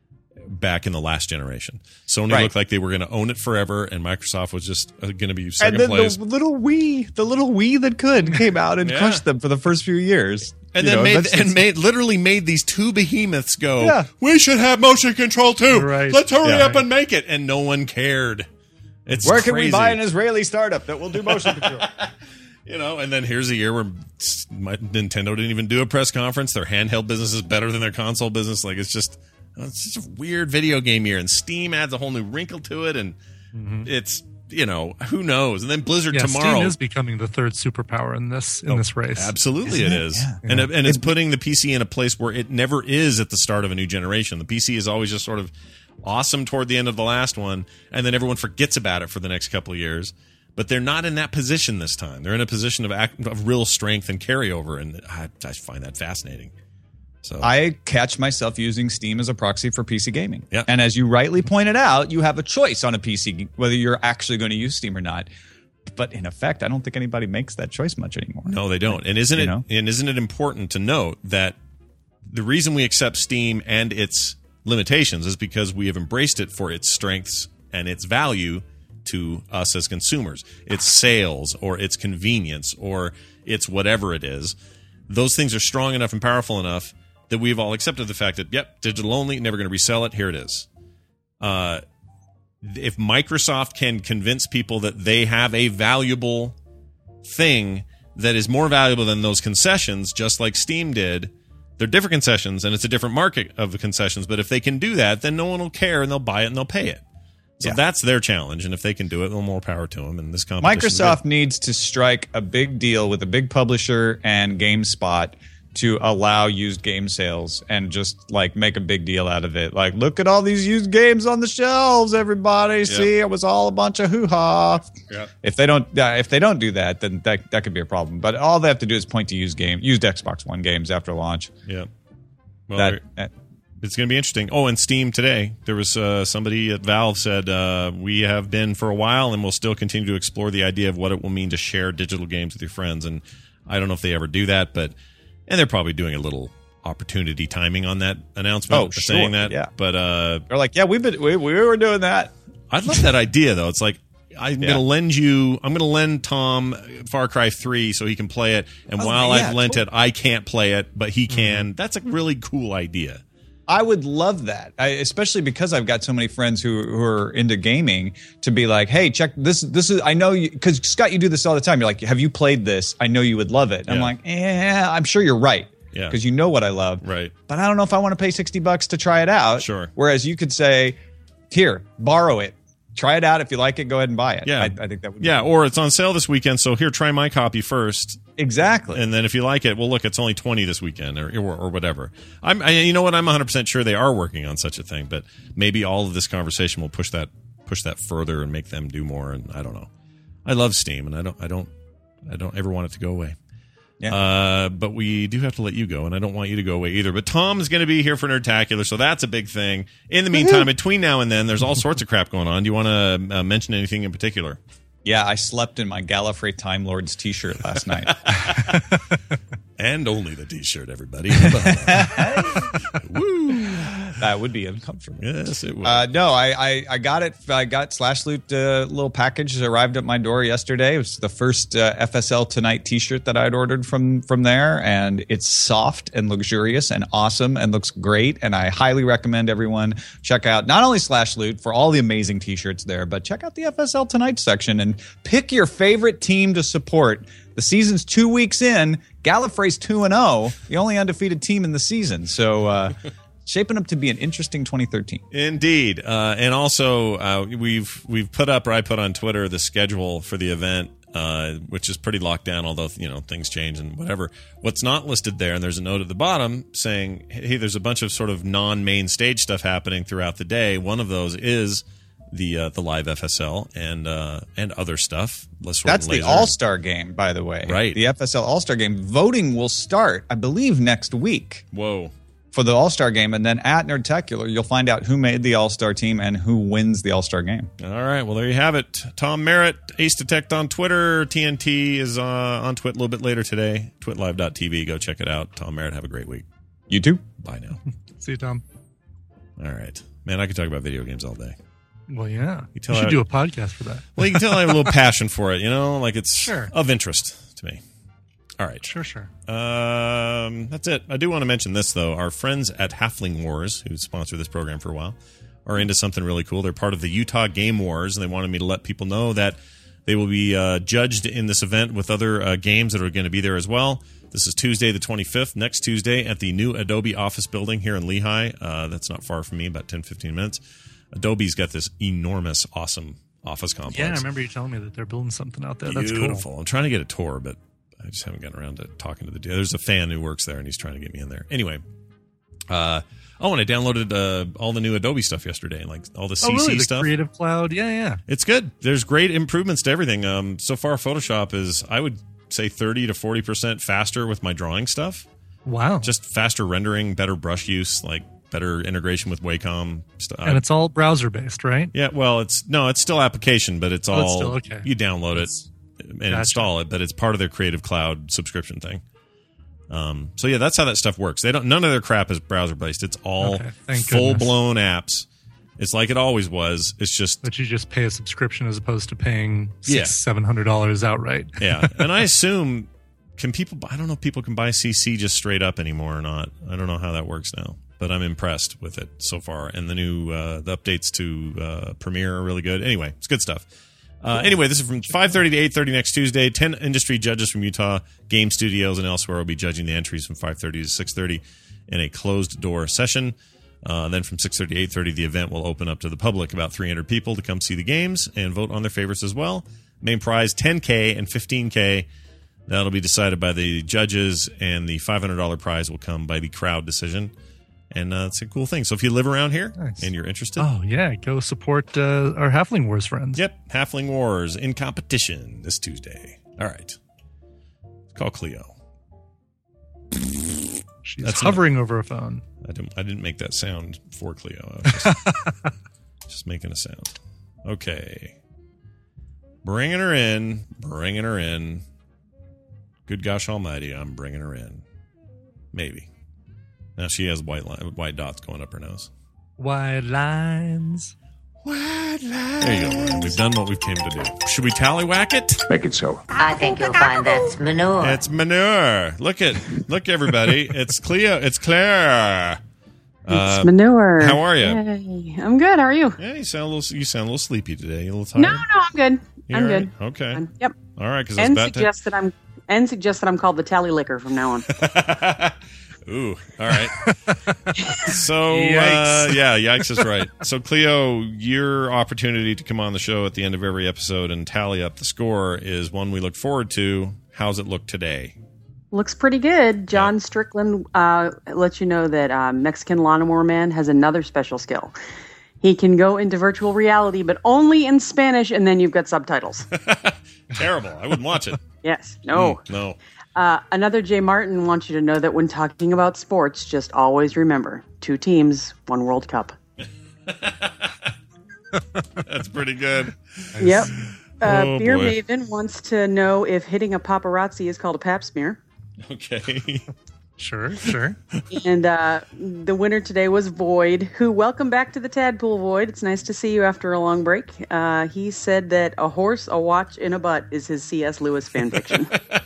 Back in the last generation, Sony Right. looked like they were going to own it forever, and Microsoft was just uh, going to be And second then place. the little Wii, the little Wii that could came out and Yeah. crushed them for the first few years. And You then know, made that's- and made literally made these two behemoths go. Yeah. We should have motion control too. Right. Let's hurry Yeah. up and make it. And no one cared. It's Where can we crazy. buy an Israeli startup that will do motion control? You know, and then here's a year where s- my- Nintendo didn't even do a press conference. Their handheld business is better than their console business. Like it's just, it's just a weird video game year. And Steam adds a whole new wrinkle to it, and it's, you know, who knows? And then Blizzard Yeah, tomorrow. Steam is becoming the third superpower in this in Oh, this race. Absolutely, Isn't it it? is, Yeah. and it, and it's putting the P C in a place where it never is at the start of a new generation. The P C is always just sort of awesome toward the end of the last one, and then everyone forgets about it for the next couple of years. But they're not in that position this time. They're in a position of act, of real strength and carryover, and I, I find that fascinating. So I catch myself using Steam as a proxy for P C gaming. Yeah. And as you rightly pointed out, you have a choice on a P C whether you're actually going to use Steam or not. But in effect, I don't think anybody makes that choice much anymore. no, they don't. And isn't You it know? and isn't it important to note that the reason we accept Steam and its limitations is because we have embraced it for its strengths and its value to us as consumers. Its sales or its convenience or its whatever it is. Those things are strong enough and powerful enough that we've all accepted the fact that, yep, digital only, never going to resell it. Here it is. Uh, if Microsoft can convince people that they have a valuable thing that is more valuable than those concessions, just like Steam did, they're different concessions and it's a different market of the concessions. But if they can do that, then no one will care and they'll buy it and they'll pay it. So Yeah. that's their challenge. And if they can do it, then more power to them. And this competition is Microsoft good. needs to strike a big deal with a big publisher and GameSpot to allow used game sales and just like make a big deal out of it. Like, look at all these used games on the shelves, everybody. See, it was all a bunch of hoo-ha. Yeah. If they don't, uh, if they don't do that, then that that could be a problem. But all they have to do is point to used game, used Xbox One games after launch. Yeah. Well, That- there- that- it's going to be interesting. Oh, and Steam today, there was uh, somebody at Valve said, uh, we have been for a while and we'll still continue to explore the idea of what it will mean to share digital games with your friends. And I don't know if they ever do that, but and they're probably doing a little opportunity timing on that announcement. Oh, for sure, saying that. yeah. But uh, They're like, yeah, we've been we, we were doing that. I love that idea though. It's like I'm Yeah. going to lend you. I'm going to lend Tom Far Cry three so he can play it. And Oh, while yeah, I've lent totally. it, I can't play it, but he can. That's a really cool idea. I would love that, I, especially because I've got so many friends who who are into gaming. To be like, hey, check this. This is I know you because Scott, you do this all the time. You're like, have you played this? I know you would love it. I'm Yeah. like, yeah, I'm sure you're right. Yeah. Because you know what I love. Right. But I don't know if I want to pay sixty bucks to try it out. Sure. Whereas you could say, here, borrow it, try it out. If you like it, go ahead and buy it. Yeah. I, I think that would. Yeah, be or it's on sale this weekend, so here, try my copy first. Exactly. And then if you like it, well, look, it's only twenty this weekend or or, or whatever. I'm, I, you know what? I'm one hundred percent sure they are working on such a thing, but maybe all of this conversation will push that push that further and make them do more. And I don't know. I love Steam, and I don't, I don't, I don't ever want it to go away. Yeah. Uh, but we do have to let you go, and I don't want you to go away either. But Tom is going to be here for Nerdtacular, so that's a big thing. In the meantime, between now and then, there's all sorts of crap going on. Do you want to uh, mention anything in particular? Yeah, I slept in my Gallifrey Time Lords T-shirt last night. And only the T-shirt, everybody. Woo! That would be uncomfortable. Yes, it would. Uh, no, I, I, I got it. I got Slash Loot uh, little package arrived at my door yesterday. It was the first uh, F S L Tonight T-shirt that I'd ordered from from there, and it's soft and luxurious and awesome and looks great. And I highly recommend everyone check out not only Slash Loot for all the amazing T-shirts there, but check out the F S L Tonight section and pick your favorite team to support. The season's two weeks in. Gallifrey's two and zero, the only undefeated team in the season. So. Uh, Shaping up to be an interesting twenty thirteen. Indeed, uh, and also uh, we've we've put up, or I put on Twitter, the schedule for the event, uh, which is pretty locked down. Although you know things change and whatever. What's not listed there, and there's a note at the bottom saying, "Hey, there's a bunch of sort of non-main stage stuff happening throughout the day. One of those is the uh, the live F S L and uh, and other stuff." That's the All Star game, by the way. Right, the F S L All Star game. Voting will start, I believe, next week. Whoa. For the All-Star game, and then at Nerdtacular, you'll find out who made the All-Star team and who wins the All-Star game. All right, well, there you have it. Tom Merritt, Ace Detect on Twitter. T N T is uh, on Twit a little bit later today. twit live dot t v. Go check it out. Tom Merritt, have a great week. You too. Bye now. See you, Tom. All right. Man, I could talk about video games all day. Well, yeah. You, tell should I- do a podcast for that. Well, you can tell I have a little passion for it, you know? Like it's Sure. of interest to me. All right. Sure, sure. Um, that's it. I do want to mention this, though. Our friends at Halfling Wars, who sponsor this program for a while, are into something really cool. They're part of the Utah Game Wars, and they wanted me to let people know that they will be uh, judged in this event with other uh, games that are going to be there as well. This is Tuesday the twenty-fifth, next Tuesday at the new Adobe office building here in Lehigh. Uh, that's not far from me, about ten, fifteen minutes. Adobe's got this enormous, awesome office complex. Yeah, I remember you telling me that they're building something out there. That's Beautiful. cool. I'm trying to get a tour, but I just haven't gotten around to talking to the dude. There's a fan who works there, and he's trying to get me in there. Anyway, uh, oh, and I downloaded uh, all the new Adobe stuff yesterday, like all the C C oh, really? The stuff. Creative Cloud? Yeah, yeah. It's good. There's great improvements to everything. Um, so far, Photoshop is, I would say, thirty to forty percent faster with my drawing stuff. Wow. Just faster rendering, better brush use, like better integration with Wacom stuff. And it's all browser based, right? Yeah, well, it's no, it's still application, but it's Oh, all it's still- okay. you download it and Gotcha. install it, but it's part of their Creative Cloud subscription thing. Um, so yeah, that's how that stuff works. They don't. None of their crap is browser based. It's all Okay, thank full goodness. blown apps. It's like it always was. It's just But you just pay a subscription as opposed to paying six, Yeah. seven hundred dollars outright. yeah. And I assume can people? I don't know if people can buy C C just straight up anymore or not. I don't know how that works now. but I'm impressed with it so far. And the new uh, the updates to uh, Premiere are really good. Anyway, it's good stuff. Uh, anyway, this is from five thirty to eight thirty next Tuesday. Ten industry judges from Utah game studios and elsewhere will be judging the entries from five thirty to six thirty in a closed-door session. Uh, then from six thirty to eight thirty, the event will open up to the public, about three hundred people to come see the games and vote on their favorites as well. Main prize, ten K and fifteen K. That'll be decided by the judges, and the five hundred dollars prize will come by the crowd decision. And uh, it's a cool thing. So if you live around here Nice. and you're interested, Oh, yeah. Go support uh, our Halfling Wars friends. yep, Halfling Wars in competition this Tuesday. All right. It's called Cleo. She's That's hovering over a phone. I didn't, I didn't make that sound for Cleo. I was just, just making a sound. Okay. Bringing her in. Bringing her in. Good gosh almighty, I'm bringing her in. Maybe. Now she has white line, white dots going up her nose. White lines. White lines. There you go, Ryan. We've done what we came to do. Should we tallywhack it? Make it so. I think you'll find that's manure. It's manure. Look at, look everybody. It's Cleo. It's Claire. It's Uh, manure. How are you? Yay. I'm good. How are you? Yeah, you sound a little. You sound a little sleepy today. You a little tired. No, no, I'm good. You I'm all good. right? Okay. I'm- yep. All right. Because it's And about suggest that I'm and suggest that I'm called the tally licker from now on. to. Ooh. All right. So uh, Yikes. yeah, yikes is right. So Cleo, your opportunity to come on the show at the end of every episode and tally up the score is one we look forward to. How's it look today? Looks pretty good. John Strickland uh, lets you know that uh, Mexican Lawnmower Man has another special skill. He can go into virtual reality, but only in Spanish, and then you've got subtitles. Terrible. I wouldn't watch it. Yes. No. Mm, no. Uh, another Jay Martin wants you to know that when talking about sports, just always remember, two teams, one World Cup. That's pretty good. Yep. Uh, Oh, Beer boy. Maven wants to know if hitting a paparazzi is called a pap smear. Okay. Sure, sure. And uh, the winner today was Void, who, welcome back to the Tadpool, Void. It's nice to see you after a long break. Uh, he said that a horse, a watch, and a butt is his C S. Lewis fanfiction.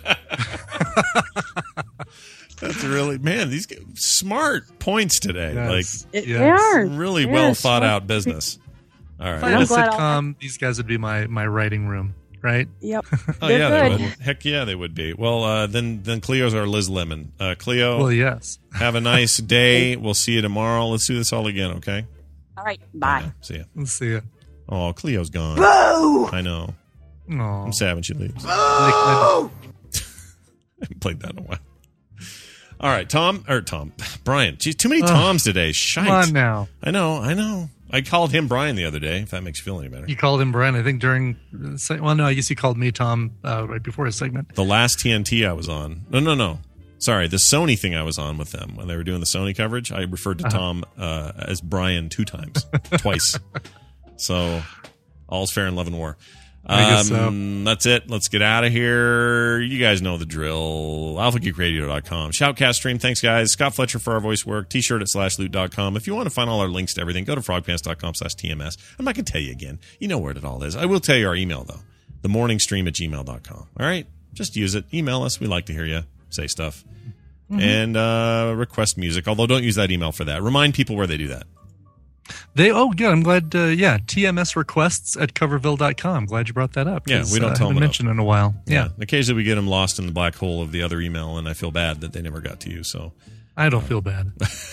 That's really, man, these g- smart points today. Yes. Like, It- They are. really They well are thought smart. out business. All If right. I had a glad I'll- sitcom, these guys would be my, my writing room, right? Yep. Oh They're yeah, they good. would. Heck yeah, they would be. Well, uh, then then Cleo's our Liz Lemon. Uh, Cleo, Well, yes. have a nice day. We'll see you tomorrow. Let's do this all again, okay? All right. Bye. See ya. Let's see it. Oh, Cleo's gone. Boo! I know. Aw. I'm sad when she leaves. Like, I- I haven't played that in a while. All right, Tom or Tom, Brian. Geez, too many Ugh. Toms today. Shite. Come on now. I know. I know. I called him Brian the other day. If that makes you feel any better. You called him Brian, I think, during. the se- Well, no, I guess you called me Tom uh, right before his segment. The last T N T I was on. No, no, no. Sorry, the Sony thing I was on with them when they were doing the Sony coverage. I referred to Uh-huh. Tom uh, as Brian two times, twice. So all's fair in love and war. I guess Um, That's it. Let's get out of here. You guys know the drill. alpha geek radio dot com. Shoutcast stream. Thanks, guys. Scott Fletcher for our voice work. T-shirt at slash loot dot com. If you want to find all our links to everything, go to frogpants dot com slash T M S. I'm not going to tell you again. You know where it all is. I will tell you our email, though. The morning stream at gmail dot com. All right? Just use it. Email us. We like to hear you say stuff. Mhm. And uh, request music, although don't use that email for that. Remind people where they do that. They oh good. I'm glad. Uh, yeah, T M S requests at coverville dot com. Glad you brought that up. Yeah, 'cause, we don't uh, tell I haven't them mentioned in a while. Yeah. Occasionally we get them lost in the black hole of the other email, and I feel bad that they never got to you. So I don't feel bad.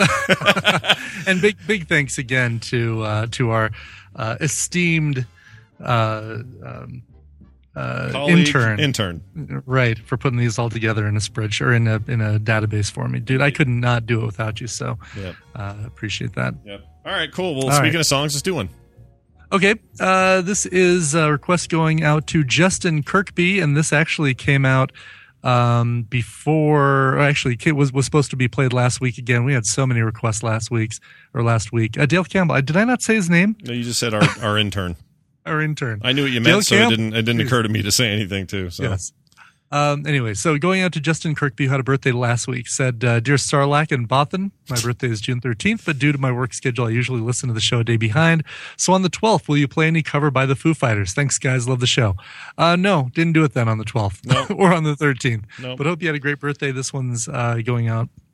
And big big thanks again to uh, to our uh, esteemed uh, um, uh, Colleague, intern intern, right, for putting these all together in a spreadsheet or in a in a database for me, dude. I could not do it without you. So Yep. uh, appreciate that. Yep. All right, cool. Well, All speaking right. of songs, let's do one. Okay, uh, this is a request going out to Justin Kirkby, and this actually came out um, before. Or actually, it was was supposed to be played last week again. We had so many requests last week's or last week. Uh, Dale Campbell. Did I not say his name? No, you just said our, our intern. Our intern. I knew what you Dale meant, so it Camp- didn't it didn't occur to me to say anything too. So Yes. Um, anyway, so going out to Justin Kirkby, who had a birthday last week, said, uh, Dear Sarlacc and Bothan, my birthday is June thirteenth, but due to my work schedule, I usually listen to the show a day behind. So on the twelfth, will you play any cover by the Foo Fighters? Thanks, guys. Love the show. Uh, no, didn't do it then on the twelfth No. or on the thirteenth. No. But hope you had a great birthday. This one's uh, going out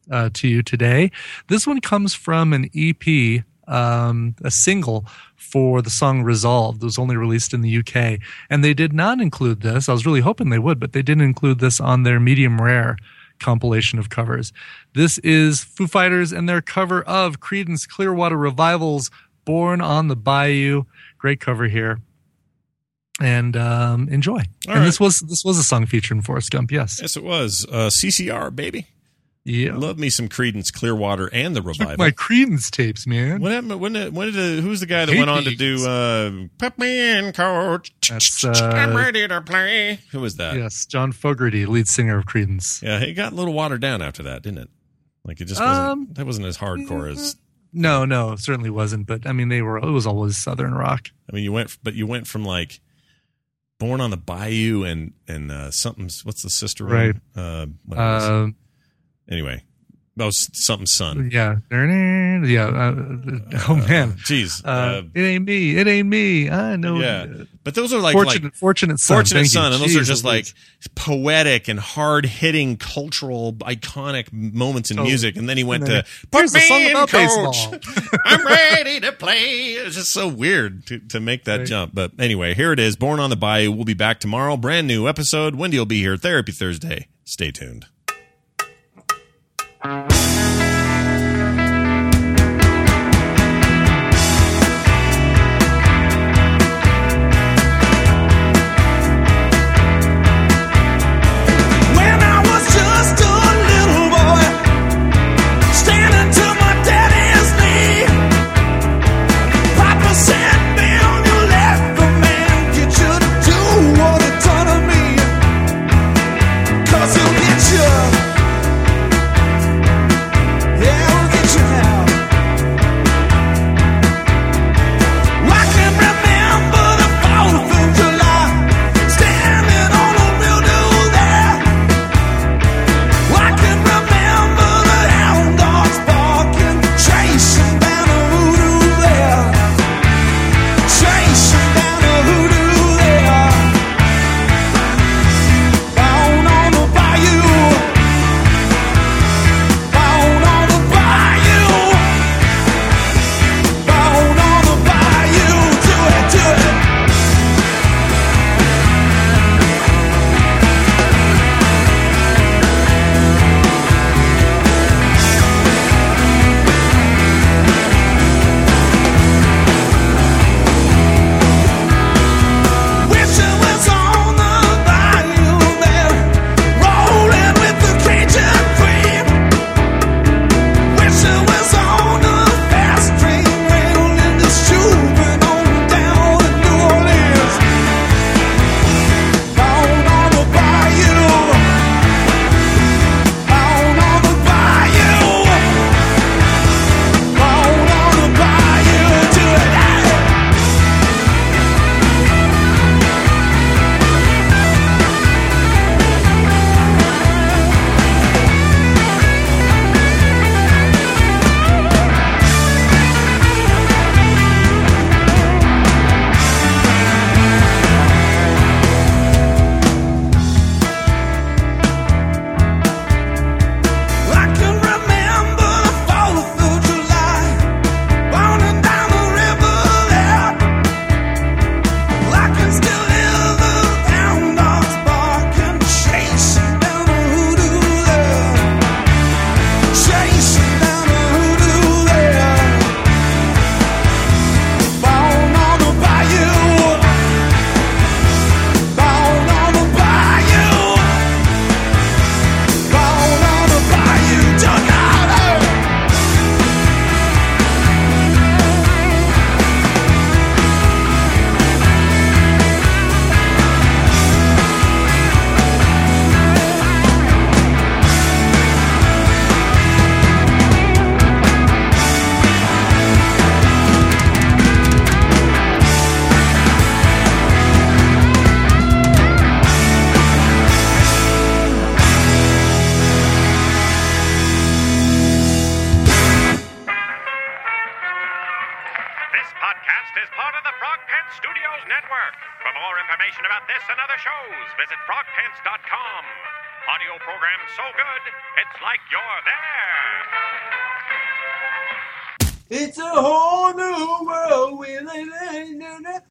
uh, to you today. This one comes from an E P, um, a single for the song Resolved. It was only released in the U K. And they did not include this. I was really hoping they would, but they didn't include this on their medium rare compilation of covers. This is Foo Fighters and their cover of Creedence Clearwater Revival's Born on the Bayou. Great cover here. And um, enjoy. All and right. this was this was a song featuring Forrest Gump, yes. Yes, it was. Uh, C C R, baby. Yeah. Love me some Creedence Clearwater and the Revival. My Creedence tapes, man. What happened? When did, when did the, who's the guy that Hate went on to me. do uh, Put Me In, Coach? That's, uh, I'm ready to play. Who was that? Yes, John Fogerty, lead singer of Creedence. Yeah, it got a little watered down after that, didn't it? Like it just wasn't. Um, that wasn't as hardcore as. No, no, it certainly wasn't. But I mean, they were. It was always Southern rock. I mean, you went, but you went from like Born on the Bayou and and uh, something. What's the sister? Right. One? Uh, what was it? Uh, anyway, that was something son. yeah, yeah. Uh, oh man, jeez, uh, uh, it ain't me. It ain't me. I know. Yeah, but those are like fortunate, like, fortunate son. Fortunate Thank Son, you. and those are Jeez, just like Louise. poetic and hard hitting, cultural, iconic moments in Totally. music. And then he went And then, to here's Put a song me in, about Coach. baseball. I'm ready to play. It's just so weird to, to make that Right. jump. But anyway, here it is. Born on the Bayou. We'll be back tomorrow. Brand new episode. Wendy will be here. Therapy Thursday. Stay tuned. When I was just a little boy, standing to my daddy's knee, Papa said, "Man, you let the man get you to do what he done to me, 'cause he'll get you." Yeah, he'll get you now. I can remember the fourth of July, standing on a mildew there. I can remember the hound dogs barking, chasing down a hoodoo there, chasing down a hoodoo there. Down on the bayou, down on the bayou, down on the bayou. Do it, do it. Wish it was on the bayou there, rolling with the Cajun cream. Wish it was on the fast train, railing the shooting on down to New Orleans. Down on the bayou, down on the bayou, down on the bayou. Do it, hey. I can remember the fourth of July, running down the river there. I can still hear the hound dogs barking, chasing down the hoodoo there, chasing down the hoodoo there. Down on the bayou, down on the bayou, down on the bayou. Took out her. This podcast is part of the Frog Pants Studios Network. For more information about this and other shows, visit frog pants dot com. Audio program so good, it's like you're there. It's a whole new world we live in.